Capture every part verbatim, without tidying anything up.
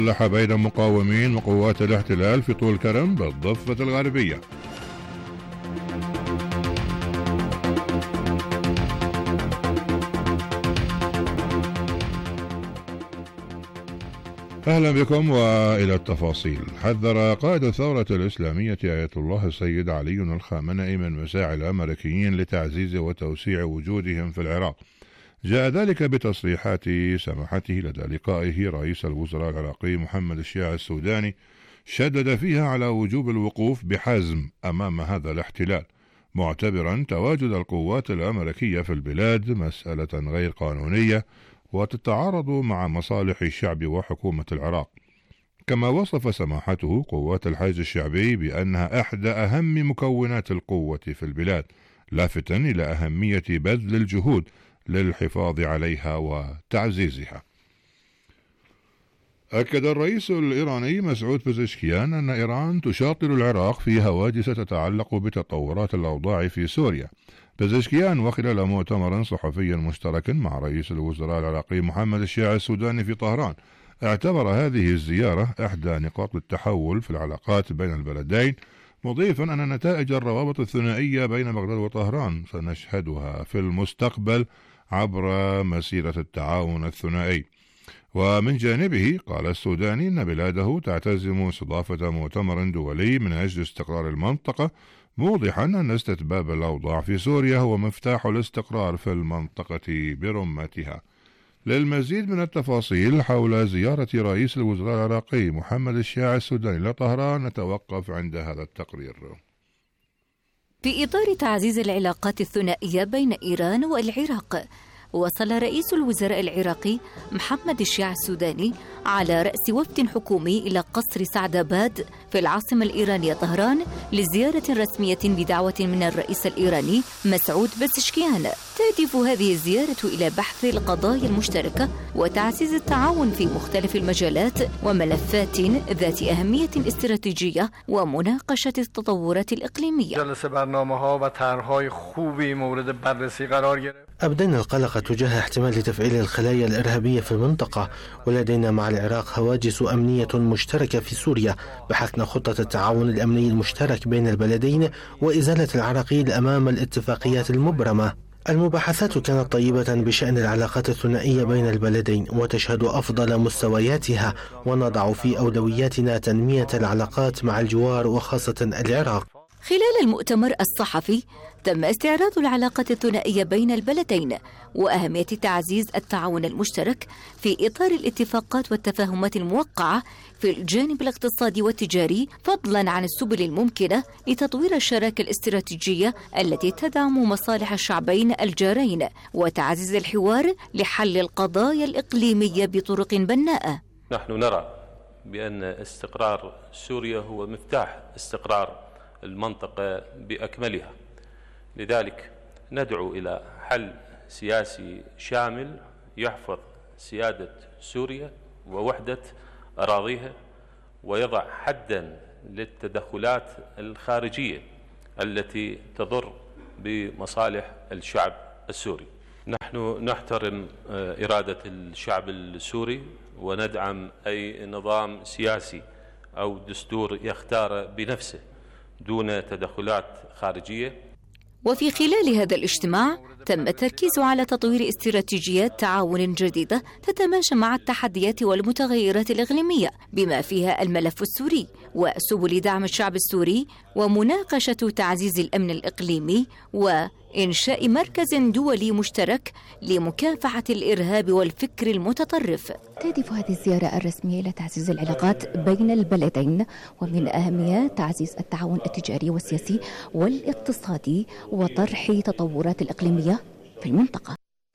مسلحة بين مقاومين وقوات الاحتلال في طول كرم بالضفة الغربية. أهلا بكم وإلى التفاصيل. حذر قائد الثورة الإسلامية آية الله السيد علي الخامنئي من مساعي الأمريكيين لتعزيز وتوسيع وجودهم في العراق. جاء ذلك بتصريحات سماحته لدى لقائه رئيس الوزراء العراقي محمد الشيع السوداني، شدد فيها على وجوب الوقوف بحزم أمام هذا الاحتلال، معتبرا تواجد القوات الأمريكية في البلاد مسألة غير قانونية وتتعارض مع مصالح الشعب وحكومة العراق. كما وصف سماحته قوات الحشد الشعبي بأنها إحدى أهم مكونات القوة في البلاد، لافتا إلى أهمية بذل الجهود للحفاظ عليها وتعزيزها. أكد الرئيس الإيراني مسعود بزشكيان أن إيران تشاطر العراق في هواجس تتعلق بتطورات الأوضاع في سوريا. بزشكيان وخلال مؤتمر صحفي مشترك مع رئيس الوزراء العراقي محمد الشيع السوداني في طهران، اعتبر هذه الزيارة إحدى نقاط التحول في العلاقات بين البلدين، مضيفا أن نتائج الروابط الثنائية بين بغداد وطهران سنشهدها في المستقبل عبر مسيرة التعاون الثنائي. ومن جانبه قال السوداني أن بلاده تعتزم استضافة مؤتمر دولي من أجل استقرار المنطقة، موضحا أن استتباب الأوضاع في سوريا هو مفتاح الاستقرار في المنطقة برمتها. للمزيد من التفاصيل حول زيارة رئيس الوزراء العراقي محمد الشيع السوداني إلى طهران نتوقف عند هذا التقرير. في إطار تعزيز العلاقات الثنائية بين إيران والعراق، وصل رئيس الوزراء العراقي محمد الشيع السوداني على رأس وفد حكومي إلى قصر سعداباد في العاصمة الإيرانية طهران لزيارة رسمية بدعوة من الرئيس الإيراني مسعود بزشكيان. تهدف هذه الزيارة إلى بحث القضايا المشتركة وتعزيز التعاون في مختلف المجالات وملفات ذات أهمية استراتيجية ومناقشة التطورات الإقليمية. أبدينا القلق تجاه احتمال تفعيل الخلايا الإرهابية في المنطقة، ولدينا مع العراق هواجس أمنية مشتركة في سوريا، بحثنا خطة التعاون الأمني المشترك بين البلدين وإزالة العراقيل أمام الاتفاقيات المبرمة. المباحثات كانت طيبة بشأن العلاقات الثنائية بين البلدين وتشهد أفضل مستوياتها، ونضع في أولوياتنا تنمية العلاقات مع الجوار وخاصة العراق. خلال المؤتمر الصحفي تم استعراض العلاقات الثنائية بين البلدين وأهمية تعزيز التعاون المشترك في إطار الاتفاقات والتفاهمات الموقعة في الجانب الاقتصادي والتجاري، فضلا عن السبل الممكنة لتطوير الشراكة الاستراتيجية التي تدعم مصالح الشعبين الجارين وتعزيز الحوار لحل القضايا الإقليمية بطرق بناءة. نحن نرى بأن استقرار سوريا هو مفتاح استقرار المنطقة بأكملها، لذلك ندعو إلى حل سياسي شامل يحفظ سيادة سوريا ووحدة أراضيها ويضع حدا للتدخلات الخارجية التي تضر بمصالح الشعب السوري. نحن نحترم إرادة الشعب السوري وندعم أي نظام سياسي أو دستور يختار بنفسه دون تدخلات خارجية. وفي خلال هذا الاجتماع تم التركيز على تطوير استراتيجيات تعاون جديدة تتماشى مع التحديات والمتغيرات الإقليمية بما فيها الملف السوري وسبل دعم الشعب السوري ومناقشة تعزيز الأمن الإقليمي وإنشاء مركز دولي مشترك لمكافحة الإرهاب والفكر المتطرف. تهدف هذه الزيارة الرسمية إلى تعزيز العلاقات بين البلدين، ومن أهمها تعزيز التعاون التجاري والسياسي والاقتصادي وطرح تطورات الإقليمية في المنطقة.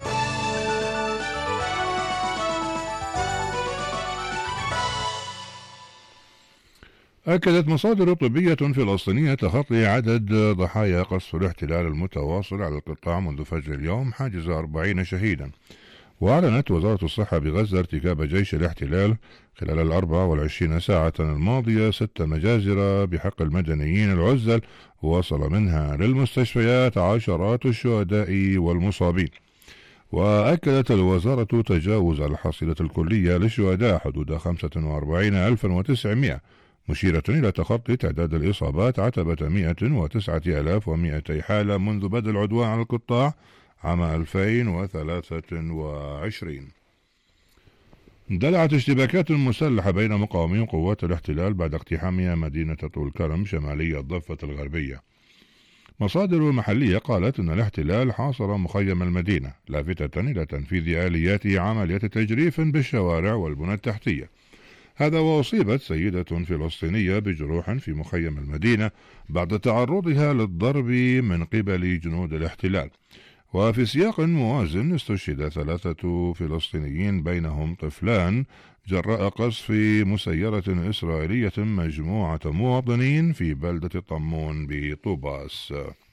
أكدت مصادر طبية فلسطينية تخطي عدد ضحايا قصف الاحتلال المتواصل على القطاع منذ فجر اليوم حاجز أربعين شهيدا. وأعلنت وزارة الصحة بغزة ارتكاب جيش الاحتلال خلال الأربع والعشرين ساعة الماضية ست مجازر بحق المدنيين العزل، ووصل منها للمستشفيات عشرات الشهداء والمصابين. وأكدت الوزارة تجاوز الحصيلة الكلية للشهداء حدود خمسة وأربعين ألفا وتسعمائة، مشيرة إلى تخطي تعداد الإصابات عتبة مئة وتسعة آلاف ومئتي حالة منذ بدء العدوان على القطاع عام ألفين وثلاثة وعشرين. اندلعت اشتباكات مسلحة بين مقاومي قوات الاحتلال بعد اقتحامها مدينة طول كرم شمالي الضفة الغربية. مصادر محلية قالت أن الاحتلال حاصر مخيم المدينة، لافتة إلى تنفيذ آليات عملية تجريف بالشوارع والبنى التحتية. هذا وأصيبت سيدة فلسطينية بجروح في مخيم المدينة بعد تعرضها للضرب من قبل جنود الاحتلال. وفي سياق موازن استشهد ثلاثة فلسطينيين بينهم طفلان جراء قصف مسيرة إسرائيلية مجموعة مواطنين في بلدة طمون بطوباس.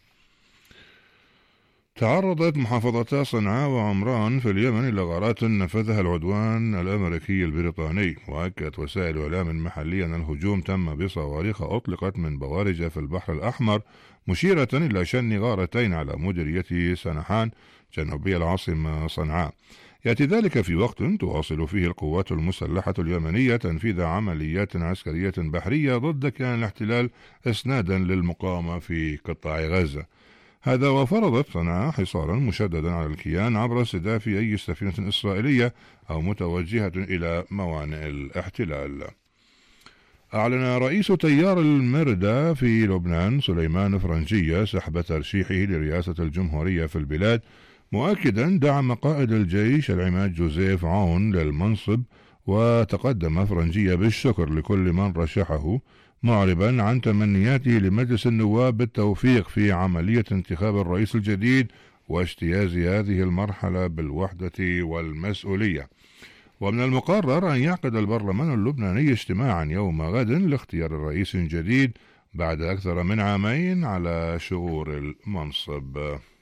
تعرضت محافظتا صنعاء وعمران في اليمن إلى غارات نفذها العدوان الأمريكي البريطاني، وأكدت وسائل إعلام محلية أن الهجوم تم بصواريخ أطلقت من بوارج في البحر الأحمر، مشيرة إلى شن غارتين على مديرية سنحان جنوبي العاصمة صنعاء. يأتي ذلك في وقت تواصل فيه القوات المسلحة اليمنية تنفيذ عمليات عسكرية بحرية ضد كيان الاحتلال إسنادا للمقاومة في قطاع غزة. هذا وفرضت صنعاء حصارا مشددا على الكيان عبر استهداف أي سفينة إسرائيلية أو متوجهة إلى موانئ الاحتلال. أعلن رئيس تيار المردة في لبنان سليمان فرنجية سحب ترشيحه لرئاسة الجمهورية في البلاد، مؤكدا دعم قائد الجيش العماد جوزيف عون للمنصب. وتقدم فرنجية بالشكر لكل من رشحه، معربا عن تمنياته لمجلس النواب بالتوفيق في عملية انتخاب الرئيس الجديد واجتياز هذه المرحلة بالوحدة والمسؤولية. ومن المقرر أن يعقد البرلمان اللبناني اجتماعا يوم غد لاختيار الرئيس الجديد بعد أكثر من عامين على شغور المنصب.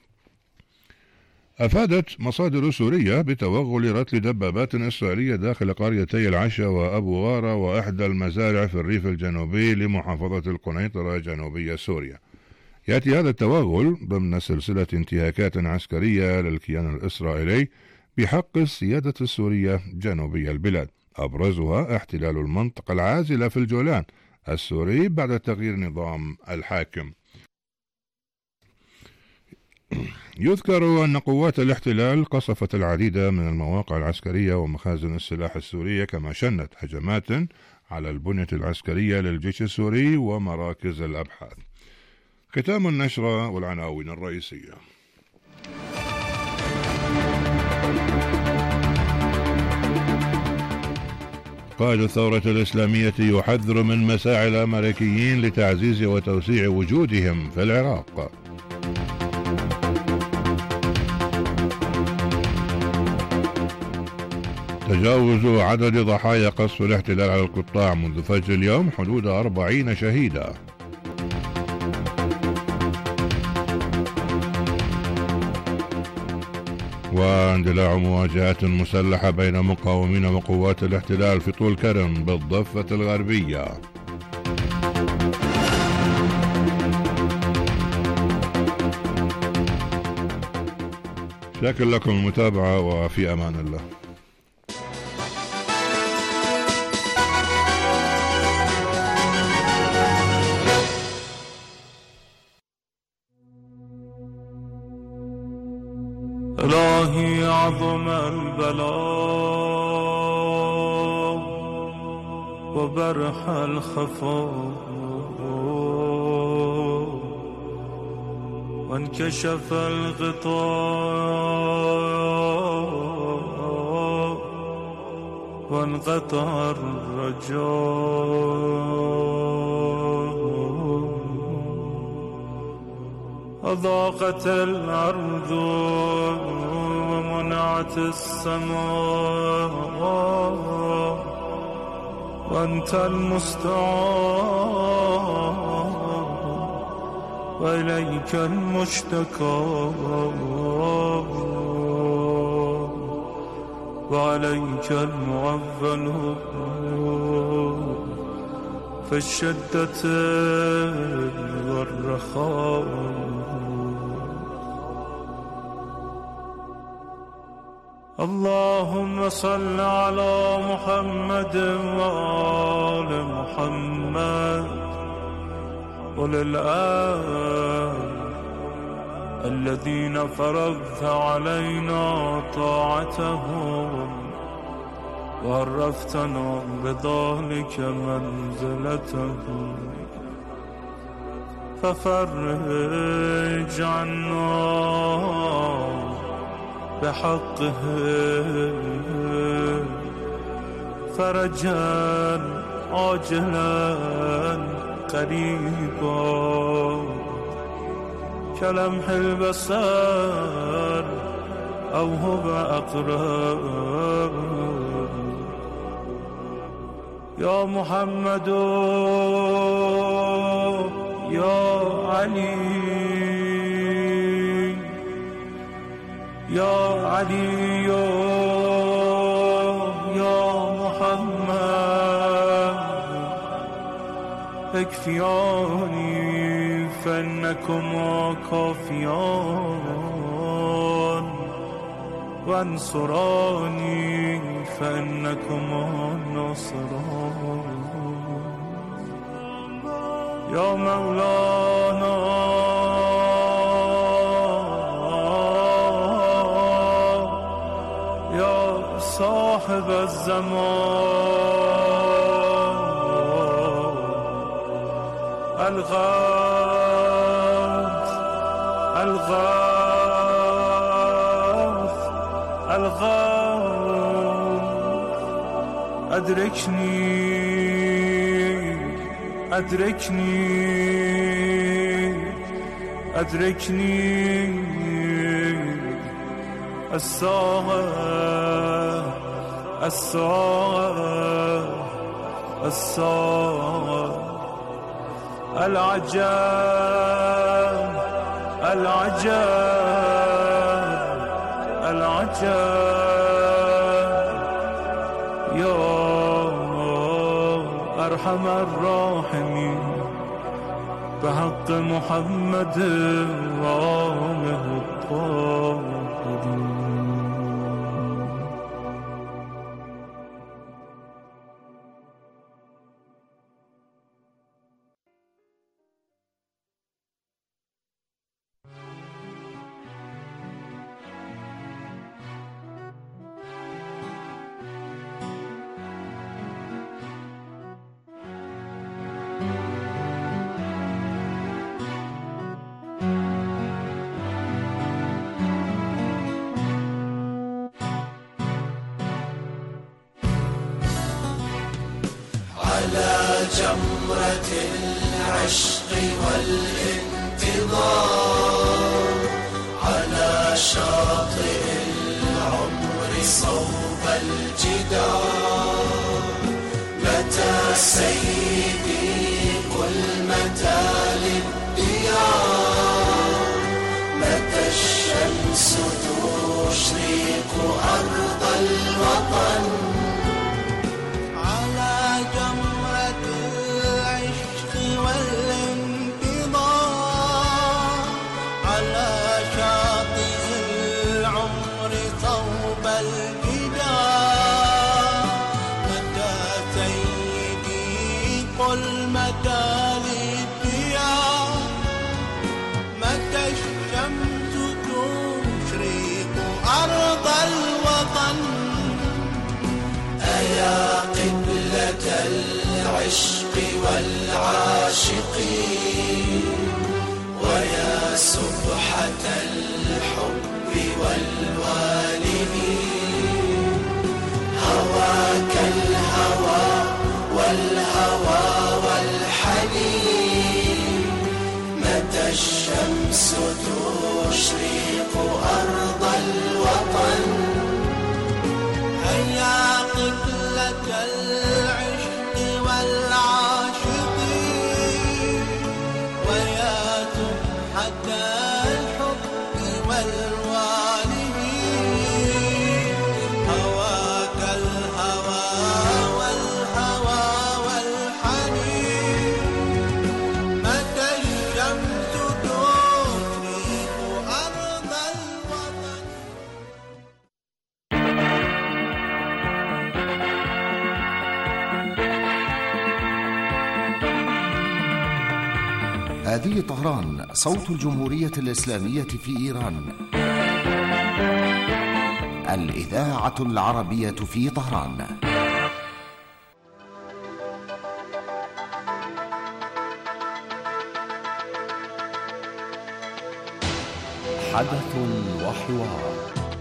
أفادت مصادر سورية بتوغل رتل دبابات إسرائيلية داخل قريتي العشا وأبو غارة وإحدى المزارع في الريف الجنوبي لمحافظة القنيطرة جنوبية سوريا. يأتي هذا التوغل ضمن سلسلة انتهاكات عسكرية للكيان الإسرائيلي بحق السيادة السورية جنوبي البلاد، أبرزها احتلال المنطقة العازلة في الجولان السوري بعد تغيير نظام الحاكم. يذكر أن قوات الاحتلال قصفت العديد من المواقع العسكرية ومخازن السلاح السورية، كما شنت هجمات على البنية العسكرية للجيش السوري ومراكز الأبحاث. ختام النشرة والعناوين الرئيسية. قائد الثورة الإسلامية يحذر من مساعي الأمريكيين لتعزيز وتوسيع وجودهم في العراق. تجاوز عدد ضحايا قصف الاحتلال على القطاع منذ فجر اليوم حدود أربعين شهيدا. واندلاع مواجهات مسلحة بين مقاومين وقوات الاحتلال في طول كرم بالضفة الغربية. شاكر لكم المتابعة وفي أمان الله. إلهي عظم البلاء وبرح الخفاء وانكشف الغطاء وانقطع الرجاء أضاقت الأرض ومنعت السماء وأنت المستعان وإليك المشتكى وعليك المعول في الشدة والرخاء. اللهم صل على محمد وآل محمد وللآل الذين فرضت علينا طاعتهم وعرفتنا بذلك منزلتهم ففرج عنا بحقهم فرجا عاجلا قريبا كلمح البصر أو هو أقرب يا محمد يا علي يا علي يا محمد اكفياني فإنكما كافيان وانصراني فإنكما ناصران يا مولانا يا صاحب الزمان الغوث الغوث الغوث أدركني أدركني أدركني الساعة الساعة الساعة العجاب العجاب العجاب يا أرحم الراحمين بحق محمد وآله الطاهرين. جمرة العشق والانتظار على شاطئ العمر صوب الجدار متى سيدي قل متى للديار متى الشمس تشرق أرض الوطن العشق والعاشقين ويا سبحة الحب والوالدين هواك الهوى والهوى والحنين متى الشمس تشرق أرض الوطن هيا قبلة العشق والعاشقين ويا سبحة الحب والوالدين هواك الهوى والهوى والحنين متى الشمس تشرق أرض هذه طهران، صوت الجمهورية الإسلامية في إيران، الإذاعة العربية في طهران. حدث وحوار.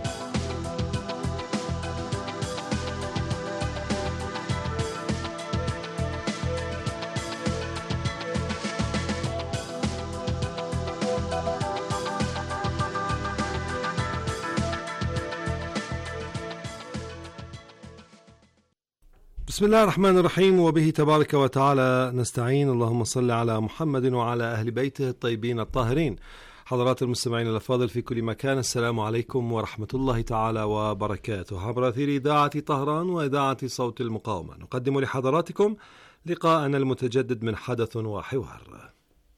بسم الله الرحمن الرحيم، وبه تبارك وتعالى نستعين. اللهم صل على محمد وعلى أهل بيته الطيبين الطاهرين. حضرات المستمعين الأفاضل في كل مكان، السلام عليكم ورحمة الله تعالى وبركاته. عبر أثير إذاعة طهران وإذاعة صوت المقاومة نقدم لحضراتكم لقاءنا المتجدد من حدث وحوار.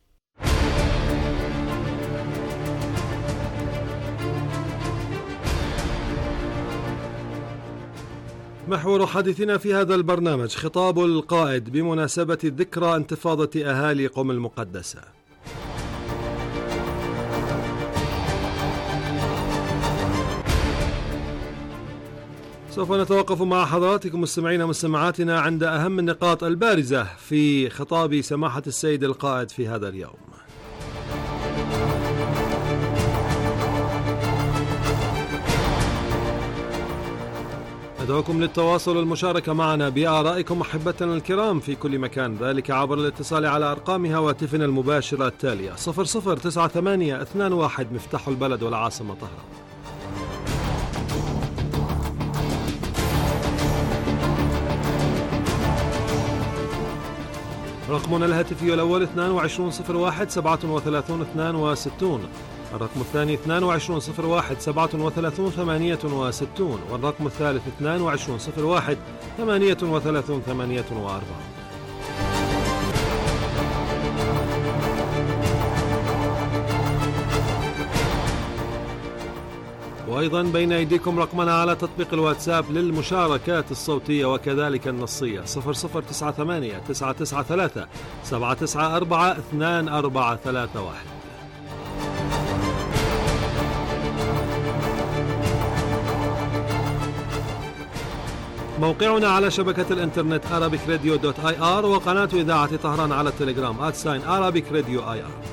محور حديثنا في هذا البرنامج خطاب القائد بمناسبة ذكرى انتفاضة أهالي قم المقدسة. سوف نتوقف مع حضراتكم مستمعين ومستمعاتنا عند أهم النقاط البارزة في خطاب سماحة السيد القائد في هذا اليوم. ندعوكم للتواصل والمشاركة معنا بآرائكم أحبتنا الكرام في كل مكان، ذلك عبر الاتصال على أرقام هواتفنا المباشرة التالية: صفر صفر تسعة ثمانية اثنان واحد مفتاح البلد والعاصمة طهران، رقمنا الهاتفي الأول اثنان وعشرين صفر واحد سبعة وثلاثين اثنان وستين، الرقم الثاني اثنان وعشرين صفر واحد سبعة وثلاثين ثمانية وستين، والرقم الثالث اثنان وعشرين صفر واحد ثمانية وثلاثين ثمانية وأربعين. وأيضا بين أيديكم رقمنا على تطبيق الواتساب للمشاركات الصوتية وكذلك النصية: صفر صفر تسعة ثمانية تسعة تسعة ثلاثة سبعة تسعة أربعة اثنان أربعة ثلاثة واحد. موقعنا على شبكة الإنترنت arabic radio dot i r، وقناة إذاعة طهران على التليجرام آت ساين arabic radio I R.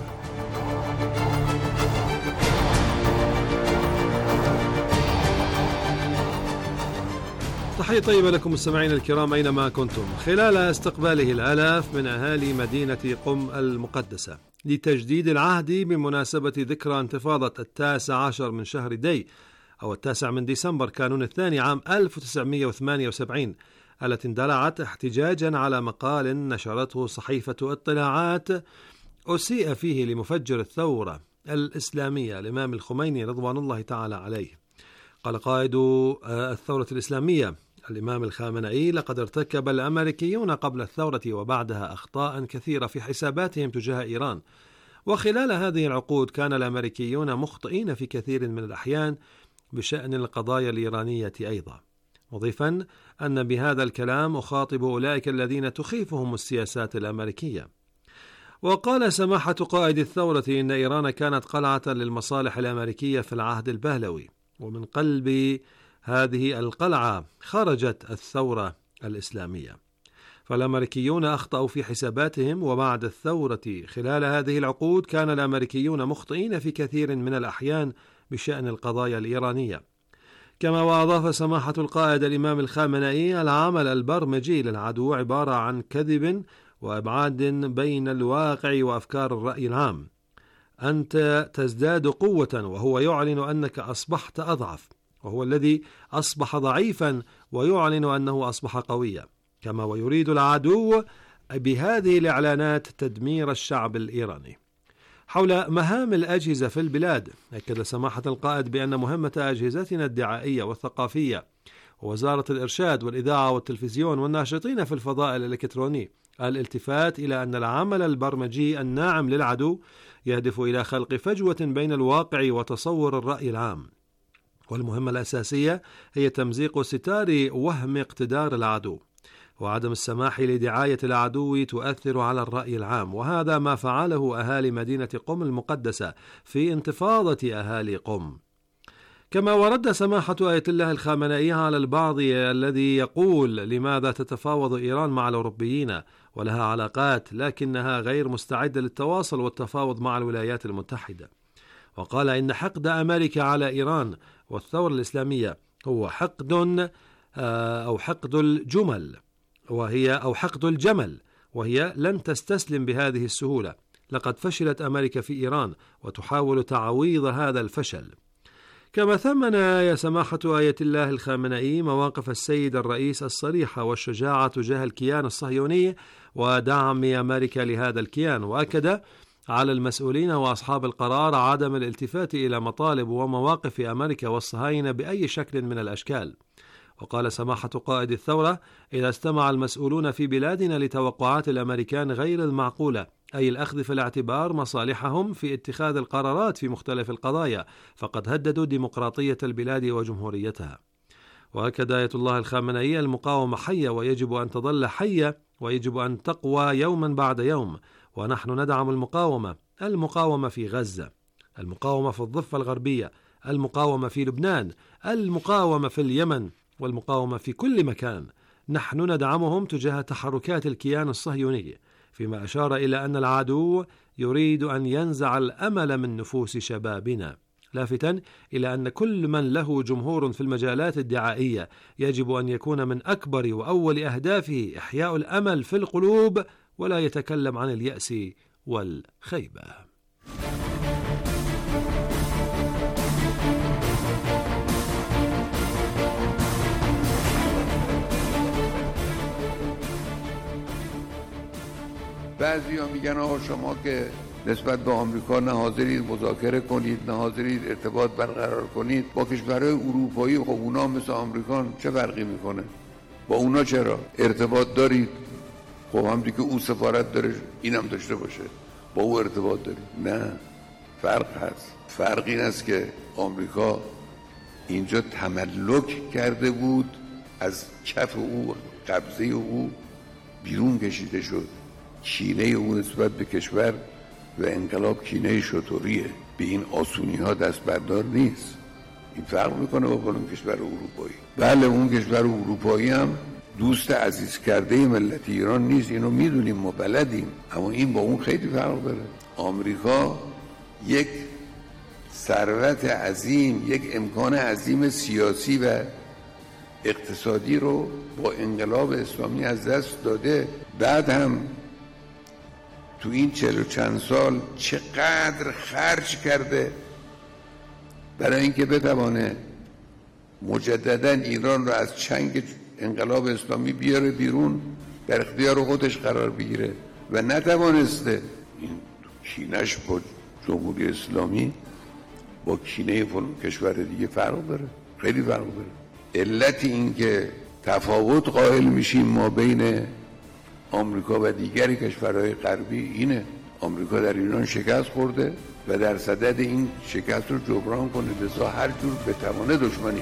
تحية طيبة لكم مستمعين الكرام أينما كنتم، خلال استقباله الآلاف من أهالي مدينة قم المقدسة لتجديد العهد بمناسبة ذكرى انتفاضة التاسع عشر من شهر دي أو التاسع من ديسمبر كانون الثاني عام ألف وتسعمائة وثمانية وسبعين، التي اندلعت احتجاجا على مقال نشرته صحيفة اطلاعات أسيء فيه لمفجر الثورة الإسلامية الإمام الخميني رضوان الله تعالى عليه. قال قائد الثورة الإسلامية الإمام الخامنئي: لقد ارتكب الأمريكيون قبل الثورة وبعدها أخطاء كثيرة في حساباتهم تجاه إيران، وخلال هذه العقود كان الأمريكيون مخطئين في كثير من الأحيان بشأن القضايا الإيرانية أيضا، مضيفا أن بهذا الكلام أخاطب أولئك الذين تخيفهم السياسات الأمريكية. وقال سماحة قائد الثورة إن إيران كانت قلعة للمصالح الأمريكية في العهد البهلوي، ومن قلب هذه القلعة خرجت الثورة الإسلامية، فالأمريكيون أخطأوا في حساباتهم، وبعد الثورة خلال هذه العقود كان الأمريكيون مخطئين في كثير من الأحيان بشأن القضايا الإيرانية. كما وأضاف سماحة القائد الإمام الخامنئي: العمل البرمجي للعدو عبارة عن كذب وإبعاد بين الواقع وأفكار الرأي العام. أنت تزداد قوة وهو يعلن أنك أصبحت أضعف، وهو الذي أصبح ضعيفا ويعلن أنه أصبح قويا. كما ويريد العدو بهذه الإعلانات تدمير الشعب الإيراني. حول مهام الأجهزة في البلاد، أكد سماحة القائد بأن مهمة أجهزتنا الدعائية والثقافية ووزارة الإرشاد والإذاعة والتلفزيون والناشطين في الفضاء الإلكتروني الالتفات إلى أن العمل البرمجي الناعم للعدو يهدف إلى خلق فجوة بين الواقع وتصور الرأي العام، والمهمة الأساسية هي تمزيق ستار وهم اقتدار العدو. وعدم السماح لدعاية العدو تؤثر على الرأي العام، وهذا ما فعله أهالي مدينة قم المقدسة في انتفاضة أهالي قم. كما ورد سماحة آية الله الخامنئي على البعض الذي يقول: لماذا تتفاوض إيران مع الأوروبيين ولها علاقات لكنها غير مستعدة للتواصل والتفاوض مع الولايات المتحدة؟ وقال إن حقد أمريكا على إيران والثورة الإسلامية هو حقد أو حقد الجمل وهي أو حقد الجمل وهي لن تستسلم بهذه السهولة. لقد فشلت أمريكا في إيران وتحاول تعويض هذا الفشل. كما ثمن يا سماحة آية الله الخامنئي مواقف السيد الرئيس الصريحة والشجاعة تجاه الكيان الصهيوني ودعم أمريكا لهذا الكيان، وأكد على المسؤولين وأصحاب القرار عدم الالتفات إلى مطالب ومواقف أمريكا والصهاينة بأي شكل من الأشكال. وقال سماحة قائد الثورة: إذا استمع المسؤولون في بلادنا لتوقعات الأمريكان غير المعقولة، أي الأخذ في الاعتبار مصالحهم في اتخاذ القرارات في مختلف القضايا، فقد هددوا ديمقراطية البلاد وجمهوريتها. وأكد آية الله الخامنئي: المقاومة حية ويجب أن تظل حية ويجب أن تقوى يوما بعد يوم، ونحن ندعم المقاومة، المقاومة في غزة، المقاومة في الضفة الغربية، المقاومة في لبنان، المقاومة في اليمن، والمقاومة في كل مكان. نحن ندعمهم تجاه تحركات الكيان الصهيوني، فيما أشار إلى أن العدو يريد أن ينزع الأمل من نفوس شبابنا، لافتا إلى أن كل من له جمهور في المجالات الدعائية يجب أن يكون من أكبر وأول أهدافه إحياء الأمل في القلوب ولا يتكلم عن اليأس والخيبة. بعضی ها میگن آقا شما که نسبت به آمریکا نه حاضرید مذاکره کنید، نه حاضرید ارتباط برقرار کنید با کشورهای اروپایی. خب اونا مثل آمریکا چه فرقی میکنه؟ با اونا چرا ارتباط دارید؟ خب همونطوری که او سفارت داره اینم داشته باشه، با او ارتباط دارید. نه، فرق هست. فرق این است که آمریکا اینجا تملک کرده بود، از کف او، قبضه او بیرون کشیده شد. کینه او نسبت به کشور و انقلاب کینه شطوریه، به این آسونی ها دست بردار نیست. این فرق میکنه با اون کشور اروپایی. بله اون کشور اروپایی هم دوست عزیز کرده ملت ایران نیست، اینو میدونیم، ما بلدیم، اما این با اون خیلی فرق داره. آمریکا یک ثروت عظیم، یک امکان عظیم سیاسی و اقتصادی رو با انقلاب اسلامی از دست داده. بعد هم تو این چهل و چند سال چقدر خرج کرده برای اینکه بتوانه مجددا ایران رو از چنگ انقلاب اسلامی بیاره بیرون، در اختیار خودش قرار بگیره و نتوانسته. این کینش با جمهوری اسلامی با کینه فلان کشور دیگه فرق داره، خیلی فرق داره. علت این که تفاوت قائل میشیم ما بین آمریکا و دیگری کشورهای غربی اینه: آمریکا در ایران شکست خورده و در صدد این شکست رو جبران کنه، لذا هر جور بتوانه دشمنی.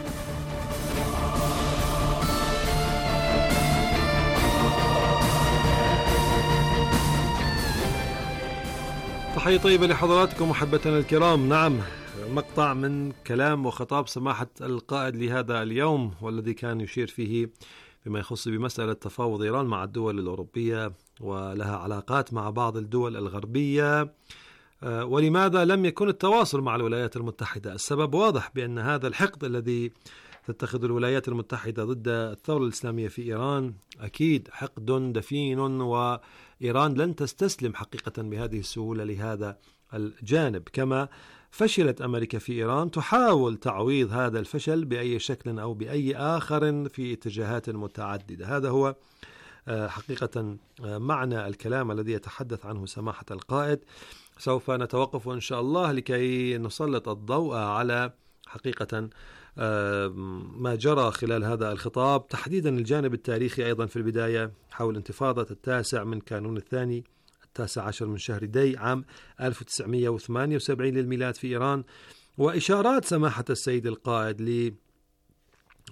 تحية طيبة لحضراتكم محبتنا الكرام. نعم، مقطع من كلام وخطاب سماحة القائد لهذا اليوم، والذي كان يشير فيه بما يخص بمسألة تفاوض إيران مع الدول الأوروبية ولها علاقات مع بعض الدول الغربية، ولماذا لم يكن التواصل مع الولايات المتحدة. السبب واضح، بأن هذا الحقد الذي تتخذ الولايات المتحدة ضد الثورة الإسلامية في إيران أكيد حقد دفين، وإيران لن تستسلم حقيقة بهذه السهولة لهذا الجانب. كما فشلت أمريكا في إيران، تحاول تعويض هذا الفشل بأي شكل أو بأي آخر في اتجاهات متعددة. هذا هو حقيقة معنى الكلام الذي يتحدث عنه سماحة القائد. سوف نتوقف إن شاء الله لكي نسلط الضوء على حقيقة ما جرى خلال هذا الخطاب، تحديدا الجانب التاريخي أيضا في البداية حول انتفاضة التاسع من كانون الثاني التاسع عشر من شهر دي عام ألف وتسعمائة وثمانية وسبعين للميلاد في إيران، وإشارات سماحة السيد القائد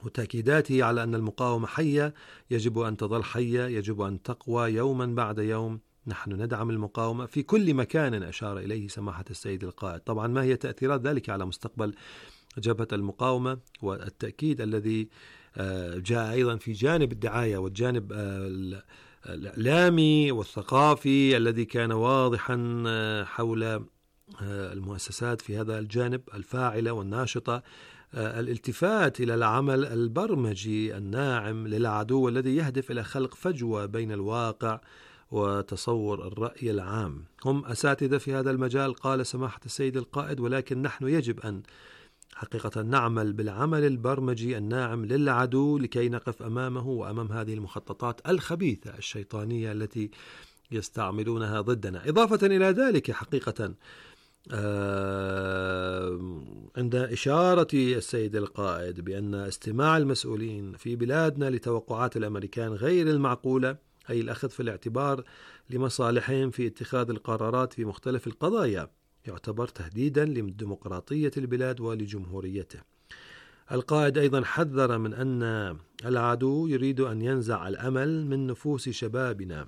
وتأكيداته على أن المقاومة حية، يجب أن تظل حية، يجب أن تقوى يوما بعد يوم. نحن ندعم المقاومة في كل مكان أشار إليه سماحة السيد القائد. طبعا ما هي تأثيرات ذلك على مستقبل جبهة المقاومة؟ والتأكيد الذي جاء أيضا في جانب الدعاية والجانب الإعلامي والثقافي الذي كان واضحا حول المؤسسات في هذا الجانب الفاعلة والناشطة، الالتفات إلى العمل البرمجي الناعم للعدو الذي يهدف إلى خلق فجوة بين الواقع وتصور الرأي العام. هم أساتذة في هذا المجال قال سماحة السيد القائد، ولكن نحن يجب أن حقيقة نعمل بالعمل البرمجي الناعم للعدو لكي نقف أمامه وأمام هذه المخططات الخبيثة الشيطانية التي يستعملونها ضدنا. إضافة إلى ذلك حقيقة عند إشارة السيد القائد بأن استماع المسؤولين في بلادنا لتوقعات الأمريكان غير المعقولة، أي الأخذ في الاعتبار لمصالحهم في اتخاذ القرارات في مختلف القضايا، يعتبر تهديدا لديمقراطية البلاد ولجمهوريته. القائد أيضا حذر من أن العدو يريد أن ينزع الأمل من نفوس شبابنا،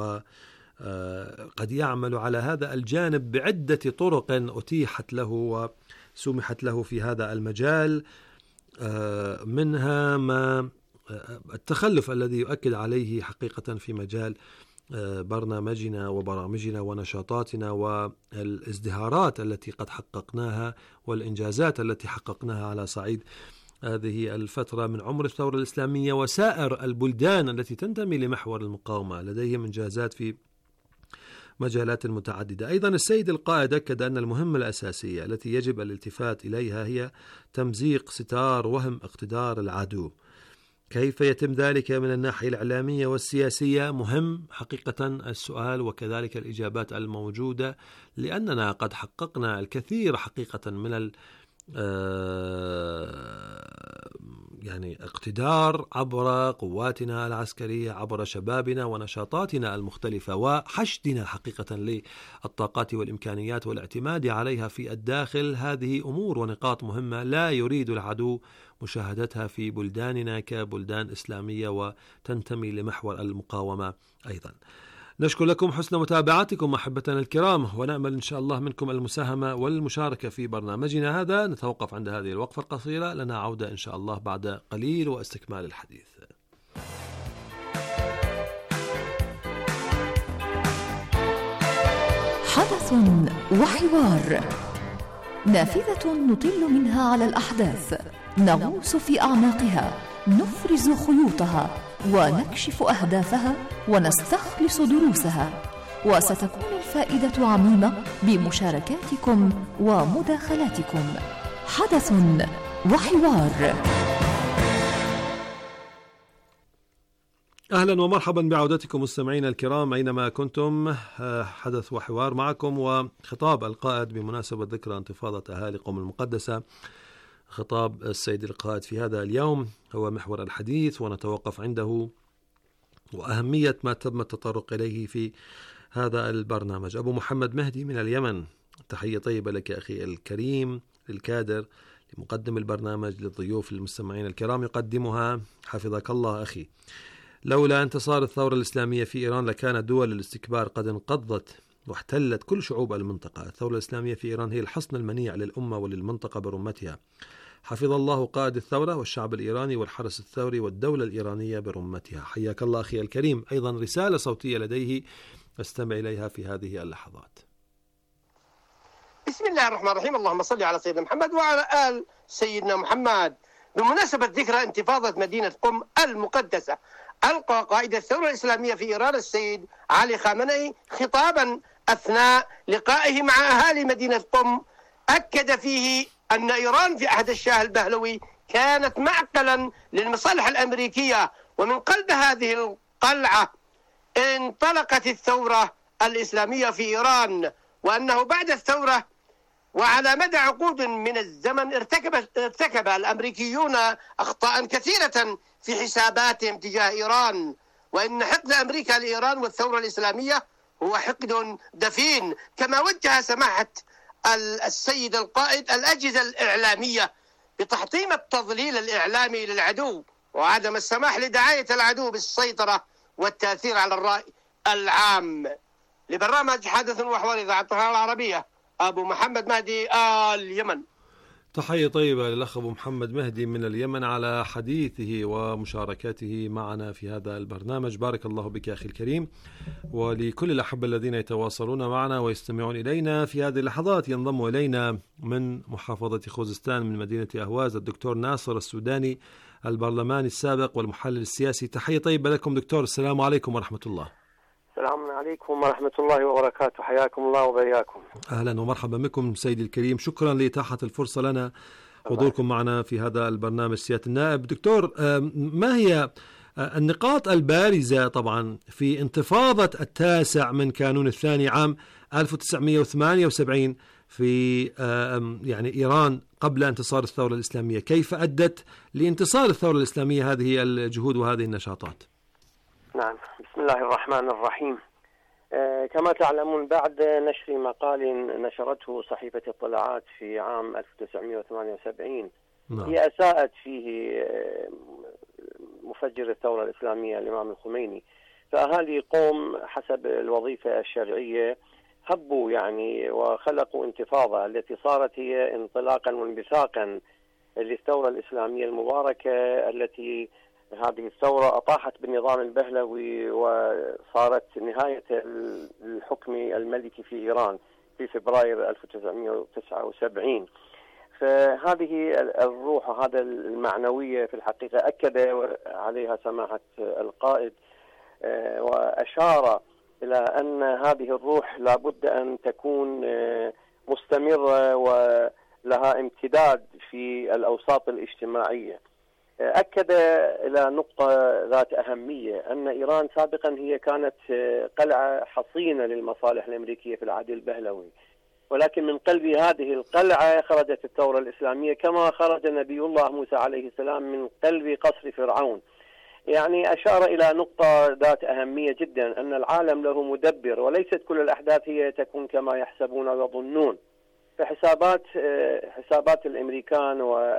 وقد يعمل على هذا الجانب بعدة طرق أتيحت له وسمحت له في هذا المجال، منها ما التخلف الذي يؤكد عليه حقيقة في مجال برنامجنا وبرامجنا ونشاطاتنا والازدهارات التي قد حققناها والإنجازات التي حققناها على صعيد هذه الفترة من عمر الثورة الإسلامية. وسائر البلدان التي تنتمي لمحور المقاومة لديهم إنجازات في مجالات متعددة. أيضا السيد القائد أكد أن المهمة الأساسية التي يجب الالتفات إليها هي تمزيق ستار وهم اقتدار العدو. كيف يتم ذلك من الناحية الإعلامية والسياسية؟ مهم حقيقة السؤال وكذلك الإجابات الموجودة، لأننا قد حققنا الكثير حقيقة من ال يعني اقتدار عبر قواتنا العسكرية، عبر شبابنا ونشاطاتنا المختلفة وحشدنا حقيقة للطاقات والإمكانيات والاعتماد عليها في الداخل. هذه أمور ونقاط مهمة لا يريد العدو مشاهدتها في بلداننا كبلدان إسلامية وتنتمي لمحور المقاومة أيضا. نشكر لكم حسن متابعتكم أحبتنا الكرام، ونأمل إن شاء الله منكم المساهمة والمشاركة في برنامجنا هذا. نتوقف عند هذه الوقفة القصيرة، لنا عودة إن شاء الله بعد قليل واستكمال الحديث. حدث وحوار، نافذة نطل منها على الأحداث، نغوص في أعماقها، نفرز خيوطها ونكشف أهدافها ونستخلص دروسها، وستكون الفائدة عميمة بمشاركاتكم ومداخلاتكم. حدث وحوار. أهلا ومرحبا بعودتكم مستمعين الكرام أينما كنتم. حدث وحوار معكم، وخطاب القائد بمناسبة ذكرى انتفاضة أهالي قم المقدسة. خطاب السيد القائد في هذا اليوم هو محور الحديث، ونتوقف عنده وأهمية ما تم التطرق إليه في هذا البرنامج. أبو محمد مهدي من اليمن، تحية طيبة لك أخي الكريم، للكادر، لمقدم البرنامج، للضيوف المستمعين الكرام يقدمها، حفظك الله أخي. لولا انتصار الثورة الإسلامية في إيران لكانت دول الاستكبار قد انقضت واحتلت كل شعوب المنطقة. الثورة الإسلامية في إيران هي الحصن المنيع للأمة وللمنطقة برمتها. حفظ الله قائد الثورة والشعب الإيراني والحرس الثوري والدولة الإيرانية برمتها. حياك الله أخي الكريم. أيضا رسالة صوتية لديه استمع إليها في هذه اللحظات. بسم الله الرحمن الرحيم. اللهم صل على سيدنا محمد وعلى آل سيدنا محمد. بمناسبة ذكرى انتفاضة مدينة قم المقدسة، ألقى قائد الثورة الإسلامية في إيران السيد علي خامنئي خطابا أثناء لقائه مع أهالي مدينة قم، أكد فيه أن إيران في عهد الشاه البهلوي كانت معقلا للمصالح الأمريكية، ومن قلب هذه القلعة انطلقت الثورة الإسلامية في إيران، وأنه بعد الثورة وعلى مدى عقود من الزمن ارتكب, ارتكب الأمريكيون أخطاء كثيرة في حساباتهم تجاه إيران، وإن حقد أمريكا لإيران والثورة الإسلامية هو حقد دفين، كما وجه سماحة السيد القائد الأجهزة الإعلامية بتحطيم التضليل الإعلامي للعدو وعدم السماح لدعاية العدو بالسيطرة والتأثير على الرأي العام. لبرنامج حدث وحوار إذاعة القناة العربية، أبو محمد مهدي، اليمن. تحية طيبة للأخ أبو محمد مهدي من اليمن على حديثه ومشاركته معنا في هذا البرنامج. بارك الله بك أخي الكريم، ولكل الأحبة الذين يتواصلون معنا ويستمعون إلينا في هذه اللحظات. ينضم إلينا من محافظة خوزستان من مدينة أهواز الدكتور ناصر السوداني البرلماني السابق والمحلل السياسي. تحية طيبة لكم دكتور، السلام عليكم ورحمة الله. السلام عليكم ورحمة الله وبركاته، حياكم الله وبياكم. أهلا ومرحبا بكم سيدي الكريم، شكرا لإتاحة الفرصة لنا حضوركم معنا في هذا البرنامج. سيادة النائب دكتور، ما هي النقاط البارزة طبعا في انتفاضة التاسع من كانون الثاني عام ألف وتسعمائة وثمانية وسبعين في يعني إيران قبل انتصار الثورة الإسلامية؟ كيف أدت لانتصار الثورة الإسلامية هذه الجهود وهذه النشاطات؟ نعم، بسم الله الرحمن الرحيم. آه كما تعلمون، بعد نشر مقال نشرته صحيفة اطلاعات في عام ألف وتسعمائة وثمانية وسبعين نعم. هي أساءت فيه آه مفجر الثورة الإسلامية الإمام الخميني، فأهالي قوم حسب الوظيفة الشرعية هبوا يعني وخلقوا انتفاضة التي صارت هي انطلاقا وانبثاقا للثورة الإسلامية المباركة، التي هذه الثورة أطاحت بالنظام البهلوي وصارت نهاية الحكم الملكي في إيران في فبراير ألف وتسعمائة وتسعة وسبعين. فهذه الروح وهذا المعنوية في الحقيقة أكد عليها سماحة القائد، وأشار إلى أن هذه الروح لابد أن تكون مستمرة ولها امتداد في الأوساط الاجتماعية. أكد إلى نقطة ذات أهمية أن إيران سابقا هي كانت قلعة حصينة للمصالح الأمريكية في العهد البهلوي، ولكن من قلب هذه القلعة خرجت الثورة الإسلامية كما خرج نبي الله موسى عليه السلام من قلب قصر فرعون. يعني أشار إلى نقطة ذات أهمية جدا، أن العالم له مدبر وليست كل الأحداث هي تكون كما يحسبون ويظنون. فحسابات حسابات الأمريكان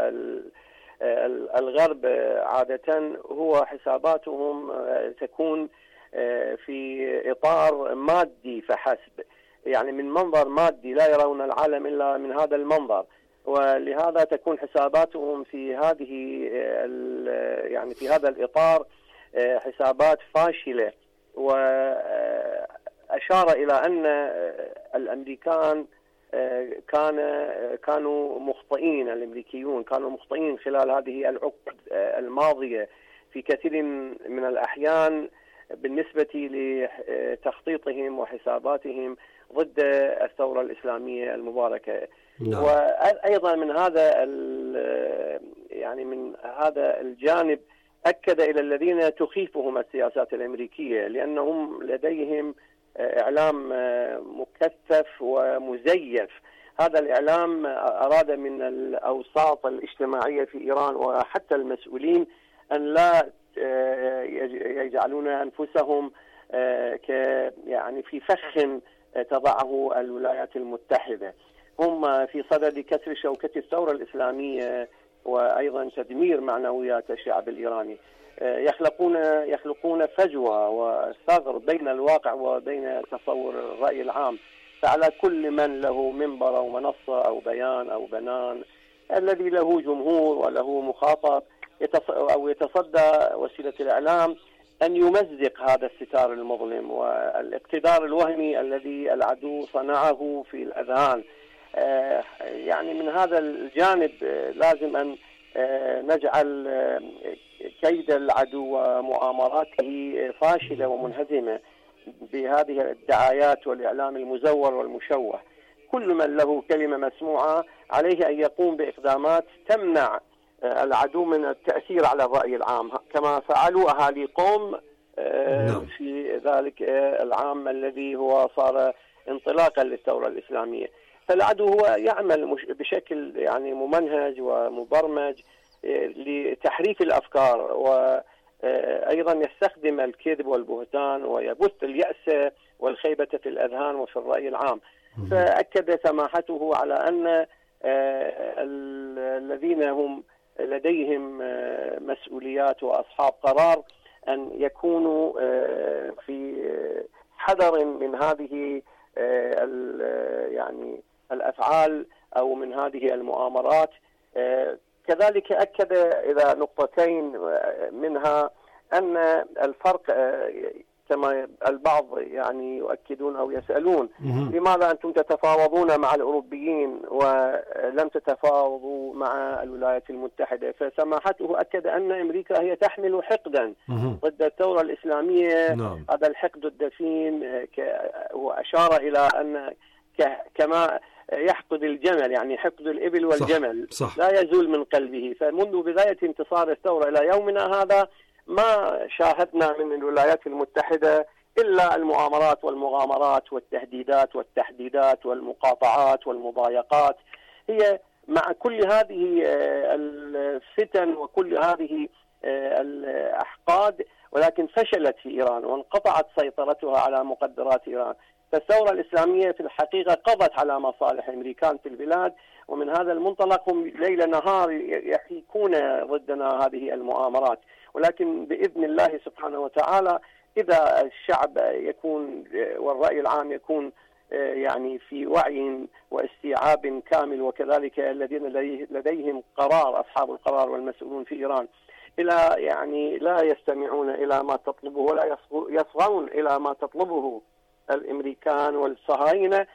والغرب عادة هو حساباتهم تكون في إطار مادي فحسب، يعني من منظر مادي، لا يرون العالم إلا من هذا المنظر، ولهذا تكون حساباتهم في هذه يعني في هذا الإطار حسابات فاشلة. وأشار إلى أن الأمريكان كان كانوا مخطئين، الأمريكيون كانوا مخطئين خلال هذه العقود الماضية في كثير من الأحيان بالنسبة لتخطيطهم وحساباتهم ضد الثورة الإسلامية المباركة. نعم. وأيضا من هذا يعني من هذا الجانب أكد إلى الذين تخيفهم السياسات الأمريكية، لأنهم لديهم إعلام مكثف ومزيف. هذا الإعلام أراد من الأوساط الاجتماعية في إيران وحتى المسؤولين أن لا يجعلون أنفسهم ك يعني في فخ تضعه الولايات المتحدة. هم في صدد كسر شوكة الثورة الإسلامية وأيضا تدمير معنويات الشعب الإيراني. يخلقون يخلقون فجوة وثغر بين الواقع وبين تصور الرأي العام. فعلى كل من له منبر أو منصة أو بيان أو بنان، الذي له جمهور وله مخاطب أو يتصدى وسيلة الإعلام، أن يمزق هذا الستار المظلم والاقتدار الوهمي الذي العدو صنعه في الأذهان. يعني من هذا الجانب لازم أن نجعل كيد العدو ومؤامراته فاشلة ومنهزمة بهذه الدعايات والإعلام المزور والمشوه. كل من له كلمة مسموعة عليه أن يقوم بإقدامات تمنع العدو من التأثير على الرأي العام، كما فعلوا أهالي قوم في ذلك العام الذي هو صار انطلاقا للثورة الإسلامية. فالعدو هو يعمل بشكل يعني ممنهج ومبرمج لتحريف الأفكار، وأيضا يستخدم الكذب والبهتان ويبث اليأس والخيبة في الأذهان وفي الرأي العام. فأكد سماحته على أن الذين هم لديهم مسؤوليات وأصحاب قرار أن يكونوا في حذر من هذه يعني الأفعال أو من هذه المؤامرات. كذلك أكد إلى نقطتين منها أن الفرق كما البعض يعني يؤكدون أو يسألون لماذا أنتم تتفاوضون مع الأوروبيين ولم تتفاوضوا مع الولايات المتحدة؟ فسماحته أكد أن أمريكا هي تحمل حقدا ضد الثورة الإسلامية. نعم. هذا الحقد الدفين وأشار إلى أن كما يحقد الجمل، يعني حقد الإبل والجمل صح. صح. لا يزول من قلبه. فمنذ بداية انتصار الثورة إلى يومنا هذا ما شاهدنا من الولايات المتحدة إلا المؤامرات والمغامرات والتهديدات والتحديدات والمقاطعات والمضايقات. هي مع كل هذه الفتن وكل هذه الأحقاد، ولكن فشلت في إيران وانقطعت سيطرتها على مقدرات إيران. فالثورة الإسلامية في الحقيقة قضت على مصالح الأمريكان في البلاد، ومن هذا المنطلق هم ليل نهار يحيكون ضدنا هذه المؤامرات. ولكن بإذن الله سبحانه وتعالى إذا الشعب يكون والرأي العام يكون يعني في وعي واستيعاب كامل، وكذلك الذين لديهم قرار أصحاب القرار والمسؤولون في إيران إلى يعني لا يستمعون إلى ما تطلبه ولا يصغون إلى ما تطلبه الأمريكان والصهاينة،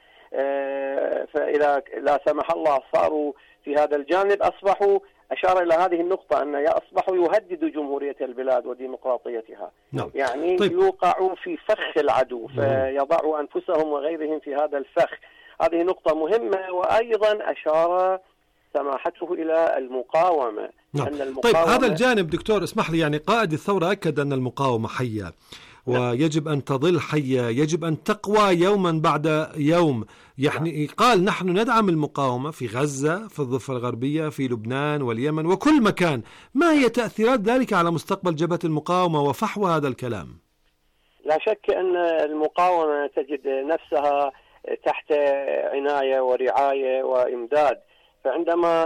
فإذا لا سمح الله صاروا في هذا الجانب أصبحوا، أشار إلى هذه النقطة أن أصبحوا يهددوا جمهورية البلاد وديمقراطيتها. نعم. يعني طيب. يوقعوا في فخ العدو فيضعوا أنفسهم وغيرهم في هذا الفخ. هذه نقطة مهمة. وأيضا أشار سماحته إلى المقاومة. نعم. أن المقاومة طيب هذا الجانب دكتور اسمح لي، يعني قائد الثورة أكد أن المقاومة حية ويجب أن تظل حية، يجب أن تقوى يوما بعد يوم. يعني قال نحن ندعم المقاومة في غزة، في الضفة الغربية، في لبنان واليمن وكل مكان. ما هي تأثيرات ذلك على مستقبل جبهة المقاومة وفحوى هذا الكلام؟ لا شك أن المقاومة تجد نفسها تحت عناية ورعاية وإمداد. فعندما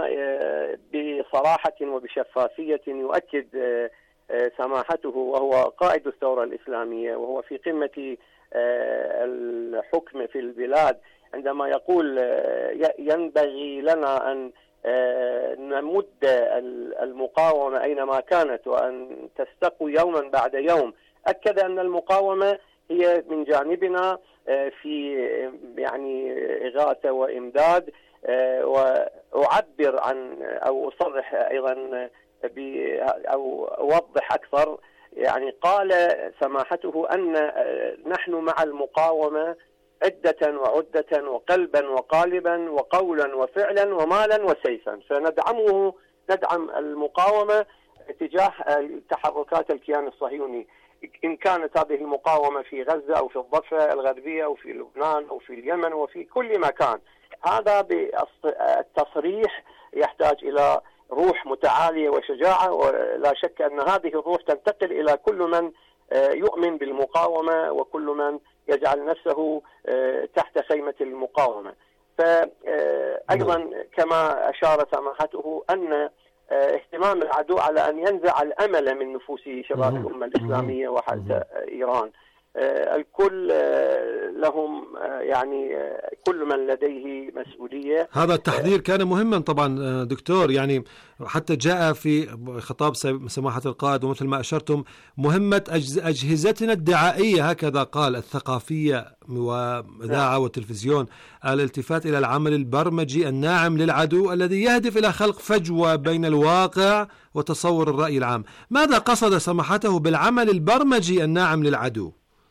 بصراحة وبشفافية يؤكد سماحته وهو قائد الثورة الإسلامية وهو في قمة الحكم في البلاد، عندما يقول ينبغي لنا أن نمد المقاومة أينما كانت وأن تستقوي يوما بعد يوم، أكد أن المقاومة هي من جانبنا في يعني إغاثة وإمداد. وأعبر عن أو أصرح أيضا أو أوضح أكثر، يعني قال سماحته أن نحن مع المقاومة عدة وعدة وقلبا وقالبا وقولا وفعلا ومالا وسيفا، فندعمه ندعم المقاومة تجاه تحركات الكيان الصهيوني، إن كانت هذه المقاومة في غزة أو في الضفة الغربية أو في لبنان أو في اليمن وفي كل مكان. هذا بالتصريح يحتاج إلى روح متعالية وشجاعة، ولا شك أن هذه الروح تنتقل إلى كل من يؤمن بالمقاومة وكل من يجعل نفسه تحت خيمة المقاومة. فأيضا كما أشار سماحته أن اهتمام العدو على أن ينزع الأمل من نفوس شباب الأمة الإسلامية وحتى إيران. الكل لهم يعني كل من لديه مسؤولية. هذا التحذير كان مهما طبعا دكتور، يعني حتى جاء في خطاب سماحة القائد ومثل ما أشرتم مهمة أجهزتنا الدعائية، هكذا قال، الثقافية وإذاعة وتلفزيون، الالتفات إلى العمل البرمجي الناعم للعدو الذي يهدف إلى خلق فجوة بين الواقع وتصور الرأي العام. ماذا قصد سماحته بالعمل البرمجي الناعم للعدو؟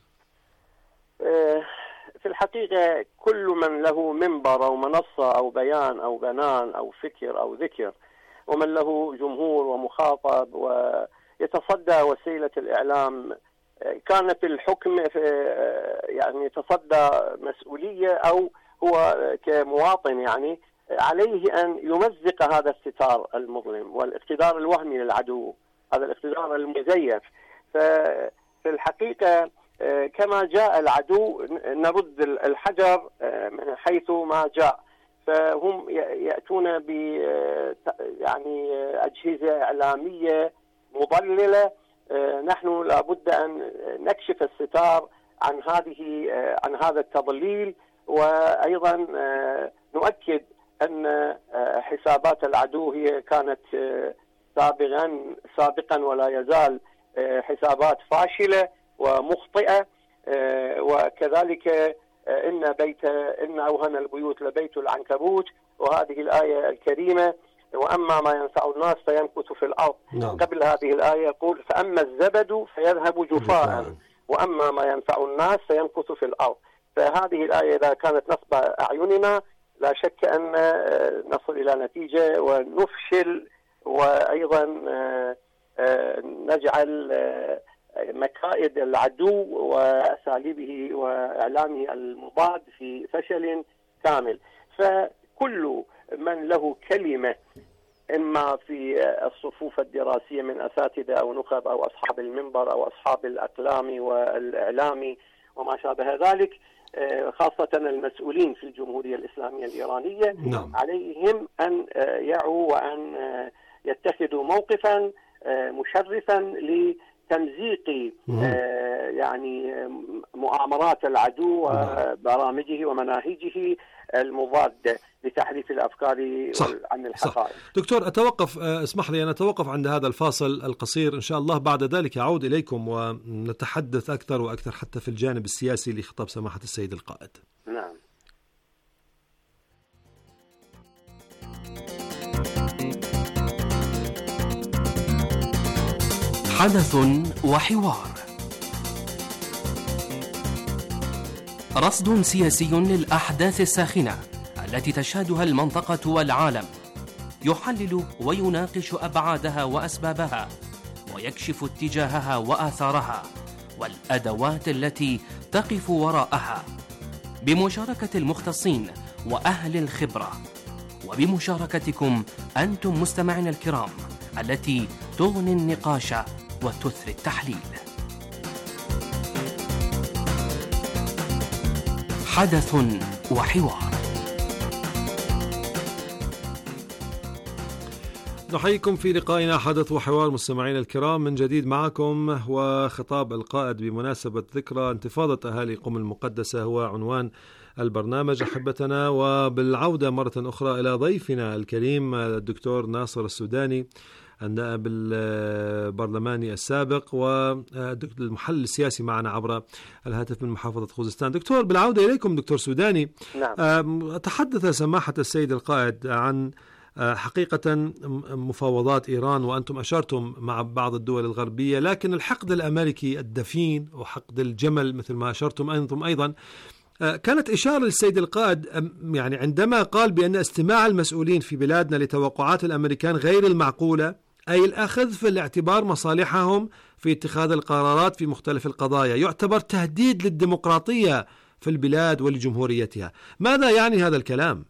في الحقيقة كل من له منبر أو منصة أو بيان أو بنان أو فكر أو ذكر، ومن له جمهور ومخاطب ويتصدى وسيلة الإعلام، كان في الحكم في يعني يتصدى مسؤولية أو هو كمواطن يعني عليه أن يمزق هذا الستار المظلم والاقتدار الوهمي للعدو، هذا الاقتدار المزيف. ففي الحقيقة كما جاء العدو نرد الحجر من حيث ما جاء. فهم يأتون ب يعني أجهزة إعلامية مضللة. نحن لابد أن نكشف الستار عن هذه عن هذا التضليل، وأيضا نؤكد أن حسابات العدو هي كانت سابقا سابقا ولا يزال حسابات فاشلة ومخطئة، وكذلك إن بيت إن أوهن البيوت لبيت العنكبوت، وهذه الآية الكريمة وأما ما ينفع الناس فيمكث في الأرض. نعم. قبل هذه الآية يقول فأما الزبد فيذهب جفاء وأما ما ينفع الناس فيمكث في الأرض. فهذه الآية إذا كانت نصب أعيننا لا شك أن نصل إلى نتيجة ونفشل، وأيضا نجعل مكائد العدو وأساليبه وإعلامه المضاد في فشل كامل. فكل من له كلمة إما في الصفوف الدراسية من أساتذة أو نخب أو أصحاب المنبر أو أصحاب الأقلام والإعلام وما شابه ذلك، خاصة المسؤولين في الجمهورية الإسلامية الإيرانية، نعم. عليهم أن يعوا وأن يتخذوا موقفا مشرفا لتمزيق يعني مؤامرات العدو وبرامجه ومناهجه المضادة لتحريف الأفكار عن الحقائق. صح. دكتور أتوقف، اسمح لي أن أتوقف عند هذا الفاصل القصير، إن شاء الله بعد ذلك أعود إليكم ونتحدث أكثر وأكثر حتى في الجانب السياسي لخطاب سماحة السيد القائد. نعم. حدث وحوار، رصد سياسي للأحداث الساخنة التي تشهدها المنطقة والعالم، يحلل ويناقش أبعادها وأسبابها، ويكشف اتجاهها وآثارها والأدوات التي تقف وراءها، بمشاركة المختصين وأهل الخبرة، وبمشاركتكم أنتم مستمعين الكرام التي تغني النقاش وتثري التحليل. حدث وحوار. نحييكم في لقائنا حدث وحوار مستمعين الكرام من جديد معكم، وخطاب القائد بمناسبة ذكرى انتفاضة أهالي قم المقدسة هو عنوان البرنامج أحبتنا. وبالعودة مرة أخرى إلى ضيفنا الكريم الدكتور ناصر السوداني، النائب البرلماني السابق والمحلل السياسي معنا عبر الهاتف من محافظة خوزستان. دكتور، بالعودة إليكم دكتور سوداني. نعم. تحدث سماحة السيد القائد عن حقيقة مفاوضات إيران، وأنتم أشرتم مع بعض الدول الغربية، لكن الحقد الأمريكي الدفين وحقد الجمل مثل ما أشرتم أنتم أيضا، كانت إشارة للسيد القائد يعني عندما قال بأن استماع المسؤولين في بلادنا لتوقعات الأمريكان غير المعقولة، أي الأخذ في الاعتبار مصالحهم في اتخاذ القرارات في مختلف القضايا، يعتبر تهديد للديمقراطية في البلاد ولجمهوريتها. ماذا يعني هذا الكلام؟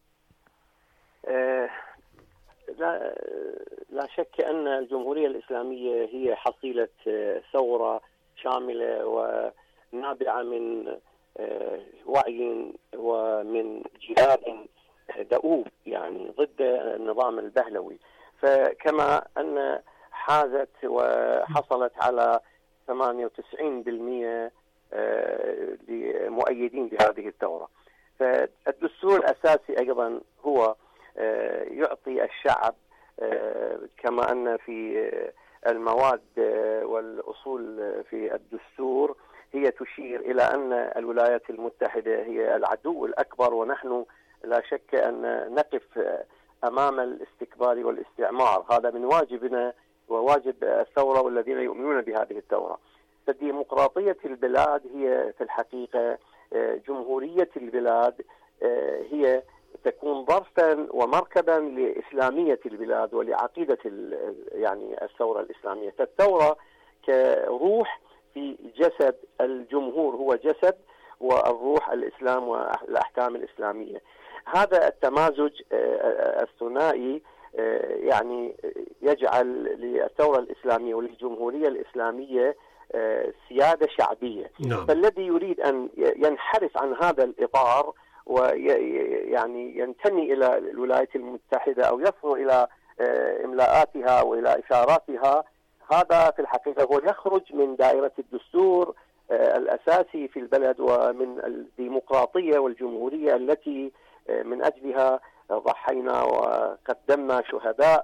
آه لا, لا شك أن الجمهورية الإسلامية هي حصيلة ثورة شاملة ونابعة من وعي ومن جهاد دؤوب يعني ضد النظام البهلوي. فكما أن حازت وحصلت على ثمانية وتسعين بالمئة لمؤيدين بهذه الثورة، فالدستور الأساسي أيضا هو يعطي الشعب، كما أن في المواد والأصول في الدستور هي تشير إلى أن الولايات المتحدة هي العدو الأكبر، ونحن لا شك أن نقف أمام الاستكبار والاستعمار. هذا من واجبنا وواجب الثورة والذين يؤمنون بهذه الثورة. فالديمقراطية البلاد هي في الحقيقة جمهورية البلاد، هي تكون ظرفا ومركبا لإسلامية البلاد ولعقيدة يعني الثورة الإسلامية. فالثورة كروح في جسد الجمهور هو جسد، والروح الإسلام والأحكام الإسلامية. هذا التمازج الثنائي يعني يجعل للثورة الإسلامية وللجمهورية الإسلامية سيادة شعبية. نعم. فالذي يريد أن ينحرف عن هذا الإطار ويعني ينتمي إلى الولايات المتحدة أو يصل إلى إملاءاتها وإلى إشاراتها، هذا في الحقيقة هو يخرج من دائرة الدستور الأساسي في البلد ومن الديمقراطية والجمهورية التي من أجلها ضحينا وقدمنا شهداء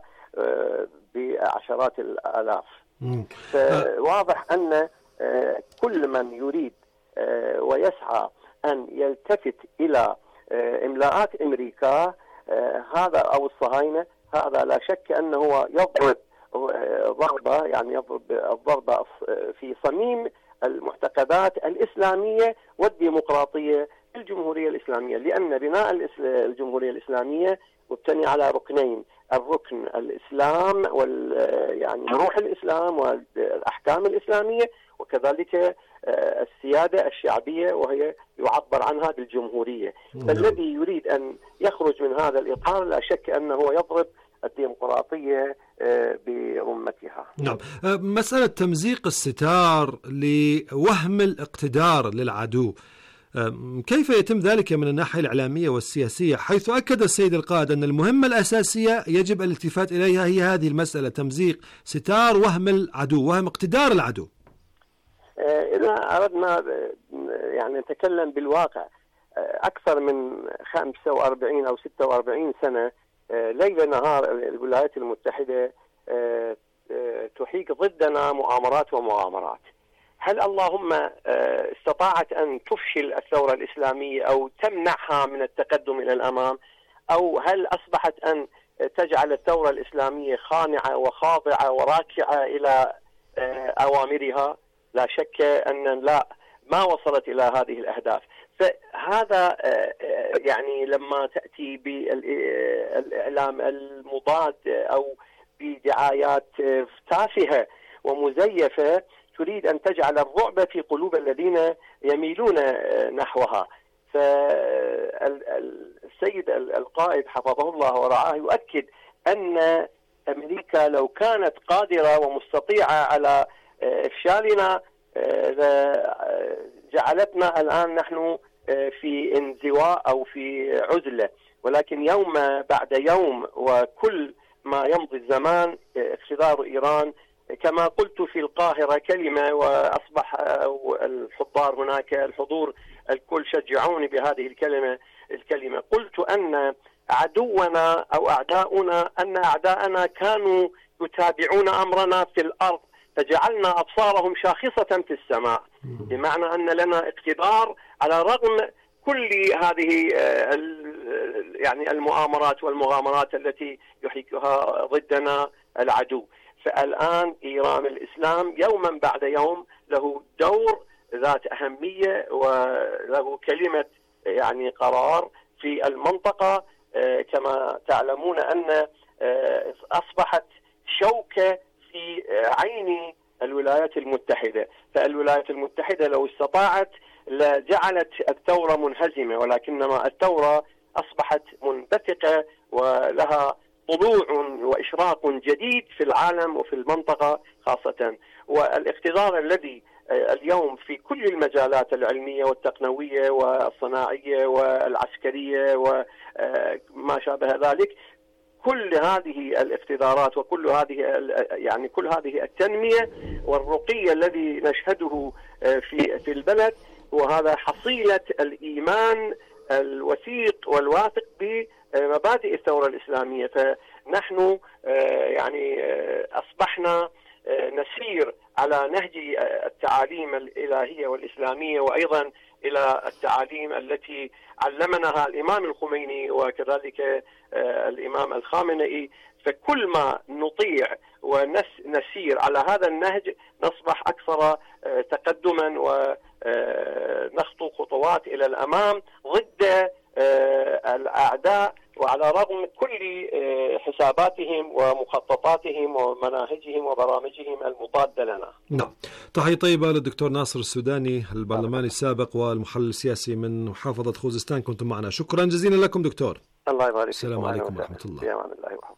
بعشرات الآلاف. فواضح أن كل من يريد ويسعى أن يلتفت إلى إملاءات أمريكا هذا أو الصهاينة، هذا لا شك أنه يضرب ضربة، يعني يضرب الضربة في صميم المعتقدات الإسلامية والديمقراطية في الجمهورية الإسلامية، لأن بناء الجمهورية الإسلامية مبتني على ركنين: الركن الإسلام وال يعني روح الإسلام والأحكام الإسلامية، وكذلك السيادة الشعبية وهي يعبر عنها بالجمهورية. فالذي يريد أن يخرج من هذا الإطار لا شك أنه يضرب الديمقراطية برمتها. نعم. مسألة تمزيق الستار لوهم الاقتدار للعدو، كيف يتم ذلك من الناحية الإعلامية والسياسية، حيث أكد السيد القائد أن المهمة الأساسية يجب الالتفات إليها هي هذه المسألة، تمزيق ستار وهم العدو، وهم اقتدار العدو؟ إذا أردنا يعني نتكلم بالواقع، أكثر من خمسة وأربعين أو ستة وأربعين سنة ليل نهار الولايات المتحدة تحيك ضدنا مؤامرات ومغامرات. هل اللهم استطاعت أن تفشل الثورة الإسلامية أو تمنعها من التقدم إلى الأمام، أو هل أصبحت أن تجعل الثورة الإسلامية خانعة وخاضعة وراكعة إلى أوامرها؟ لا شك أن لا، ما وصلت إلى هذه الأهداف. فهذا يعني لما تأتي بالإعلام المضاد أو بدعايات تافهة ومزيفة تريد أن تجعل الرعب في قلوب الذين يميلون نحوها. فالسيد القائد حفظه الله ورعاه يؤكد أن أمريكا لو كانت قادرة ومستطيعة على إفشالنا جعلتنا الآن نحن في انزواء أو في عزلة، ولكن يوم بعد يوم وكل ما يمضي الزمان اقتدار إيران، كما قلت في القاهرة كلمة وأصبح الحضار هناك الحضور الكل شجعوني بهذه الكلمة الكلمة قلت أن عدونا أو أعداؤنا أن أعداءنا كانوا يتابعون أمرنا في الأرض فجعلنا أبصارهم شاخصة في السماء، بمعنى أن لنا اقتدار على رغم كل هذه يعني المؤامرات والمغامرات التي يحيكها ضدنا العدو. فالآن إيران الإسلام يوما بعد يوم له دور ذات أهمية وله كلمة يعني قرار في المنطقة، كما تعلمون أن أصبحت شوكة في عين الولايات المتحدة. فالولايات المتحدة لو استطاعت لجعلت الثورة منهزمة، ولكنما الثورة أصبحت منبثقة ولها طلوع وإشراق جديد في العالم وفي المنطقة خاصة. والاقتدار الذي اليوم في كل المجالات العلمية والتقنوية والصناعية والعسكرية وما شابه ذلك، كل هذه الاقتدارات وكل هذه يعني كل هذه التنمية والرقي الذي نشهده في في البلد، وهذا حصيلة الإيمان الوثيق والواثق بمبادئ الثورة الإسلامية. فنحن يعني أصبحنا نسير على نهج التعاليم الإلهية والإسلامية، وأيضا إلى التعاليم التي علمناها الإمام الخميني وكذلك الإمام الخامنئي. فكل ما نطيع ونسير على هذا النهج نصبح أكثر تقدما ونخطو خطوات إلى الأمام ضد الأعداء، وعلى رغم كل حساباتهم ومخططاتهم ومناهجهم وبرامجهم المضادة لنا. نعم. تحية طيبة للدكتور ناصر السوداني البرلماني السابق والمحلل السياسي من محافظة خوزستان، كنتم معنا. شكرا جزيلا لكم دكتور. الله يبارك فيكم. السلام عليكم ورحمة الله. في أمان الله وحفظه.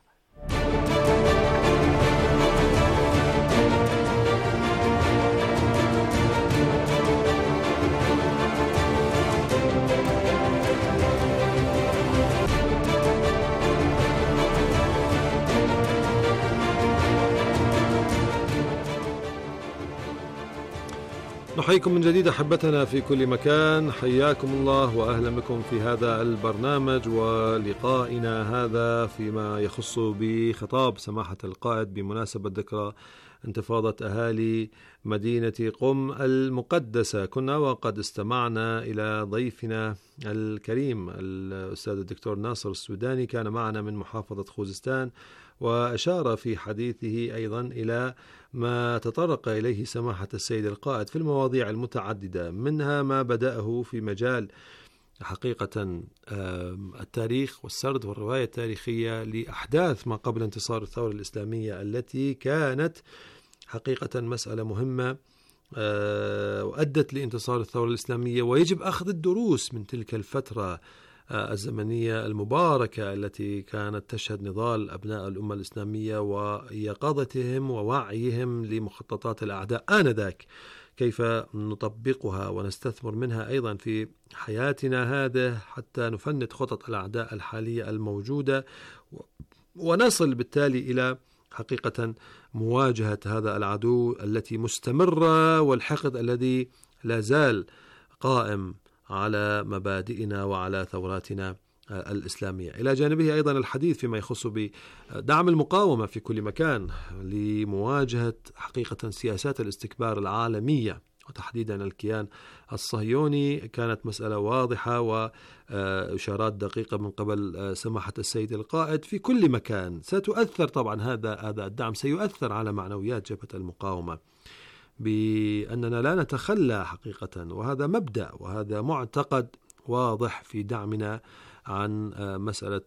نحييكم من جديد أحبتنا في كل مكان، حياكم الله وأهلا بكم في هذا البرنامج ولقائنا هذا فيما يخص بخطاب سماحة القائد بمناسبة ذكرى انتفاضة أهالي مدينة قم المقدسة. كنا وقد استمعنا إلى ضيفنا الكريم الأستاذ الدكتور ناصر السوداني، كان معنا من محافظة خوزستان، وأشار في حديثه أيضا إلى ما تطرق إليه سماحة السيد القائد في المواضيع المتعددة، منها ما بدأه في مجال حقيقة التاريخ والسرد والرواية التاريخية لأحداث ما قبل انتصار الثورة الإسلامية التي كانت حقيقة مسألة مهمة وأدت لانتصار الثورة الإسلامية، ويجب أخذ الدروس من تلك الفترة الزمنية المباركة التي كانت تشهد نضال أبناء الأمة الإسلامية ويقظتهم ووعيهم لمخططات الأعداء آنذاك، كيف نطبقها ونستثمر منها أيضا في حياتنا هذه حتى نفند خطط الأعداء الحالية الموجودة ونصل بالتالي إلى حقيقة مواجهة هذا العدو التي مستمرة والحقد الذي لا زال قائم على مبادئنا وعلى ثوراتنا الإسلامية. إلى جانبه أيضا الحديث فيما يخص بدعم المقاومة في كل مكان لمواجهة حقيقة سياسات الاستكبار العالمية وتحديدا الكيان الصهيوني. كانت مسألة واضحة وإشارات دقيقة من قبل سماحة السيد القائد في كل مكان. ستؤثر طبعا هذا هذا الدعم سيؤثر على معنويات جبهة المقاومة، بأننا لا نتخلى حقيقة، وهذا مبدأ وهذا معتقد واضح في دعمنا عن مسألة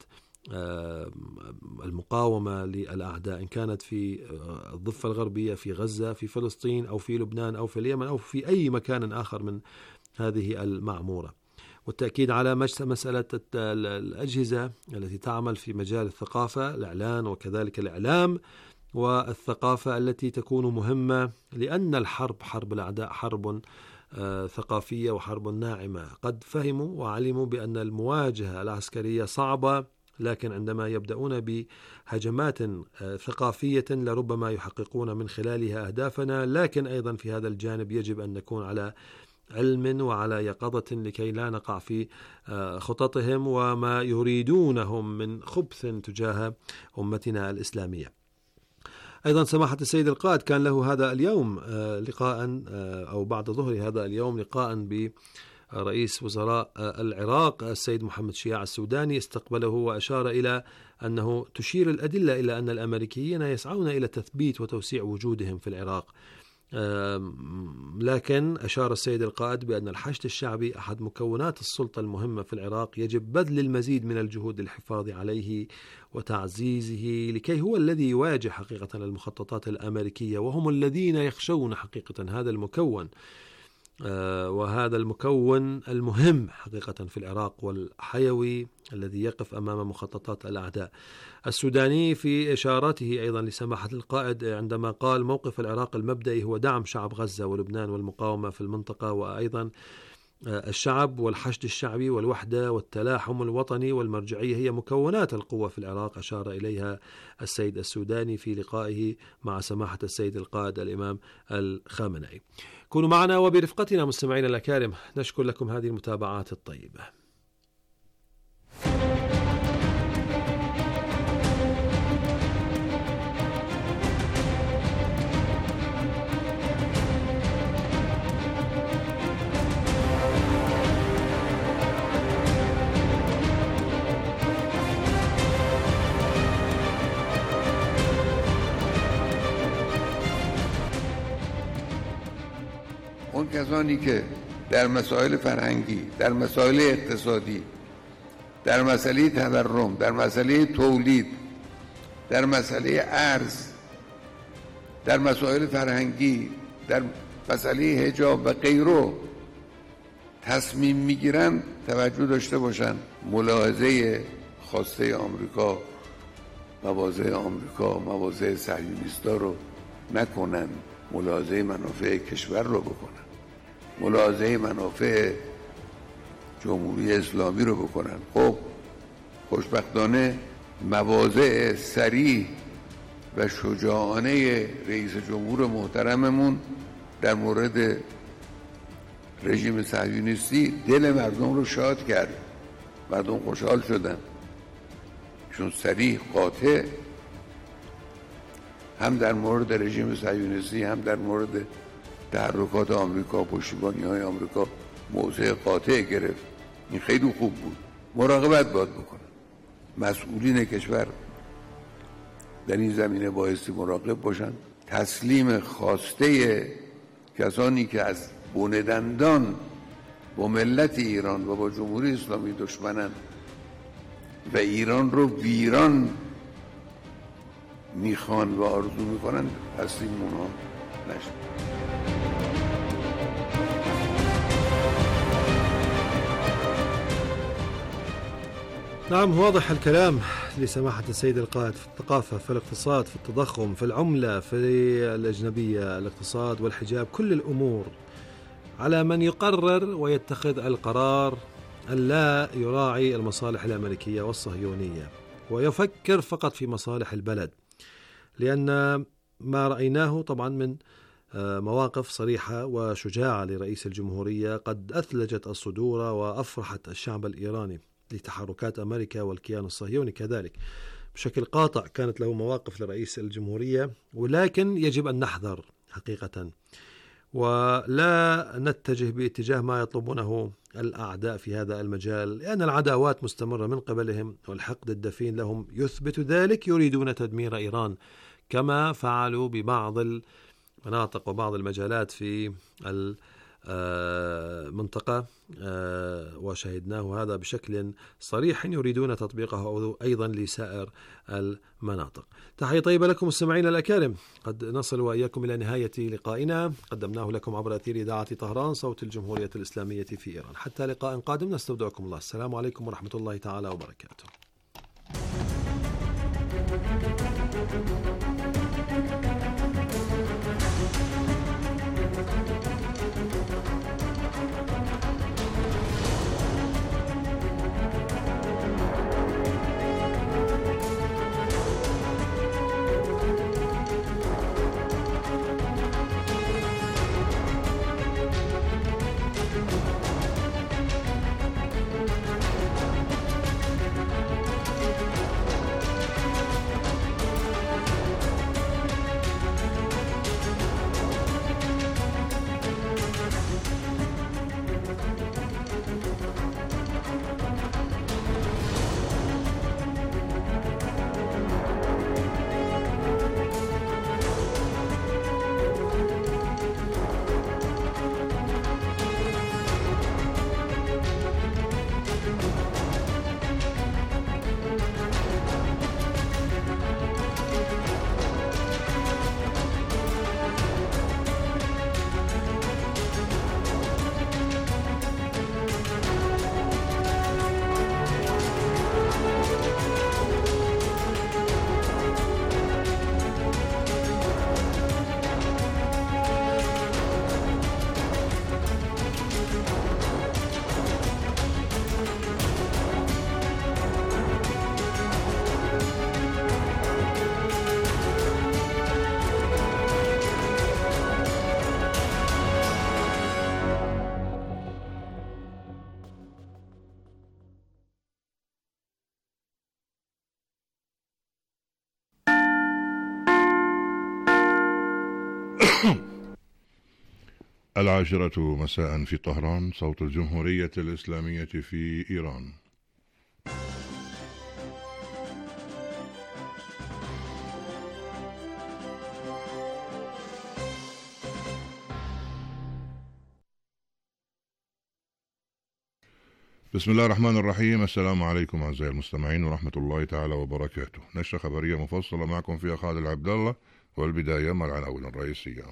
المقاومة للأعداء، إن كانت في الضفة الغربية في غزة في فلسطين أو في لبنان أو في اليمن أو في أي مكان آخر من هذه المعمورة. والتأكيد على مسألة الأجهزة التي تعمل في مجال الثقافة، الإعلان وكذلك الإعلام والثقافة التي تكون مهمة، لأن الحرب حرب الأعداء حرب ثقافية وحرب ناعمة. قد فهموا وعلموا بأن المواجهة العسكرية صعبة، لكن عندما يبدأون بهجمات ثقافية لربما يحققون من خلالها أهدافنا. لكن أيضا في هذا الجانب يجب أن نكون على علم وعلى يقظة لكي لا نقع في خططهم وما يريدونهم من خبث تجاه أمتنا الإسلامية. أيضا سماحة السيد القائد كان له هذا اليوم لقاء أو بعد ظهر هذا اليوم لقاء برئيس وزراء العراق السيد محمد شياع السوداني، استقبله وأشار إلى أنه تشير الأدلة إلى أن الأمريكيين يسعون إلى تثبيت وتوسيع وجودهم في العراق. لكن أشار السيد القائد بأن الحشد الشعبي أحد مكونات السلطة المهمة في العراق، يجب بذل المزيد من الجهود للحفاظ عليه وتعزيزه، لكي هو الذي يواجه حقيقة المخططات الأمريكية، وهم الذين يخشون حقيقة هذا المكون وهذا المكون المهم حقيقة في العراق والحيوي الذي يقف أمام مخططات الأعداء. السوداني في إشارته أيضا لسماحة القائد عندما قال موقف العراق المبدئي هو دعم شعب غزة ولبنان والمقاومة في المنطقة، وأيضا الشعب والحشد الشعبي والوحدة والتلاحم الوطني والمرجعية هي مكونات القوة في العراق، أشار إليها السيد السوداني في لقائه مع سماحة السيد القائد الإمام الخامنئي. كونوا معنا وبرفقتنا مستمعينا الأكارم، نشكر لكم هذه المتابعات الطيبة. اون کسانی که در مسائل فرهنگی، در مسائل اقتصادی، در مسئله تورم، در مسئله تولید، در مسئله ارز، در مسائل فرهنگی، در مسئله حجاب و غیره تصمیم میگیرن توجه داشته باشن ملاحظه خواسته آمریکا، مواضع آمریکا، مواضع صهیونیست‌ها رو نکنن، ملاحظه منافع کشور رو بکنن، ملاحظه منافع جمهوری اسلامی رو بکنن. خب خوشبختانه مواضع صریح و شجاعانه رئیس جمهور محترممون در مورد رژیم صهیونیستی دل مردم رو شاد کرد، مردم خوشحال شدن، چون صریح قاطع هم در مورد رژیم صهیونیستی هم در مورد تحرکات آمریکا، پشتیبانی‌های آمریکا موضع قاطع گرفت. این خیلی خوب بود. مراقبت باید بکنن مسئولین کشور در این زمینه، بایستی مراقب باشن. تسلیم خواسته کسانی که از بن دندان با ملت ایران و با جمهوری اسلامی دشمنن و ایران رو ویران میخوان و آرزو میکنن، تسلیم اونها نشد. نعم، واضح الكلام لسماحة السيد القائد في الثقافة، في الاقتصاد، في التضخم، في العملة، في الأجنبية، الاقتصاد والحجاب، كل الأمور على من يقرر ويتخذ القرار أن لا يراعي المصالح الأمريكية والصهيونية ويفكر فقط في مصالح البلد، لأن ما رأيناه طبعا من مواقف صريحة وشجاعة لرئيس الجمهورية قد أثلجت الصدور وأفرحت الشعب الإيراني لتحركات أمريكا والكيان الصهيوني كذلك بشكل قاطع. كانت له مواقف لرئيس الجمهورية، ولكن يجب أن نحذر حقيقة ولا نتجه باتجاه ما يطلبونه الأعداء في هذا المجال، لأن العداوات مستمرة من قبلهم والحقد الدفين لهم يثبت ذلك. يريدون تدمير إيران كما فعلوا ببعض المناطق وبعض المجالات في المنطقة، وشهدناه هذا بشكل صريح. يريدون تطبيقه أيضا لسائر المناطق. تحية طيبة لكم مستمعينا الأكارم، قد نصل وإياكم إلى نهاية لقائنا قدمناه لكم عبر أثير إذاعة طهران صوت الجمهورية الإسلامية في إيران. حتى لقاء قادم نستودعكم الله. السلام عليكم ورحمة الله تعالى وبركاته. العاشرة مساء في طهران صوت الجمهورية الإسلامية في إيران. بسم الله الرحمن الرحيم. السلام عليكم أعزائي المستمعين ورحمة الله تعالى وبركاته. نشرة خبرية مفصلة معكم فيها خالد عبد الله، والبداية مع العناوين الرئيسية.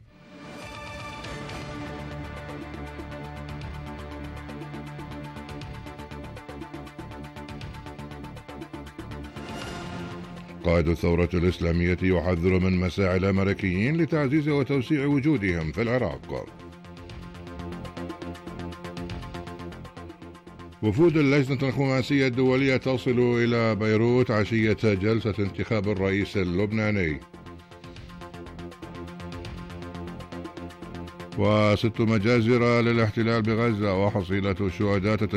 قائد الثورة الإسلامية يحذر من مساعي الأمريكيين لتعزيز وتوسيع وجودهم في العراق. وفود اللجنة الخماسية الدولية تصل إلى بيروت عشية جلسة انتخاب الرئيس اللبناني. وست مجازر للاحتلال بغزة وحصيلة الشهداء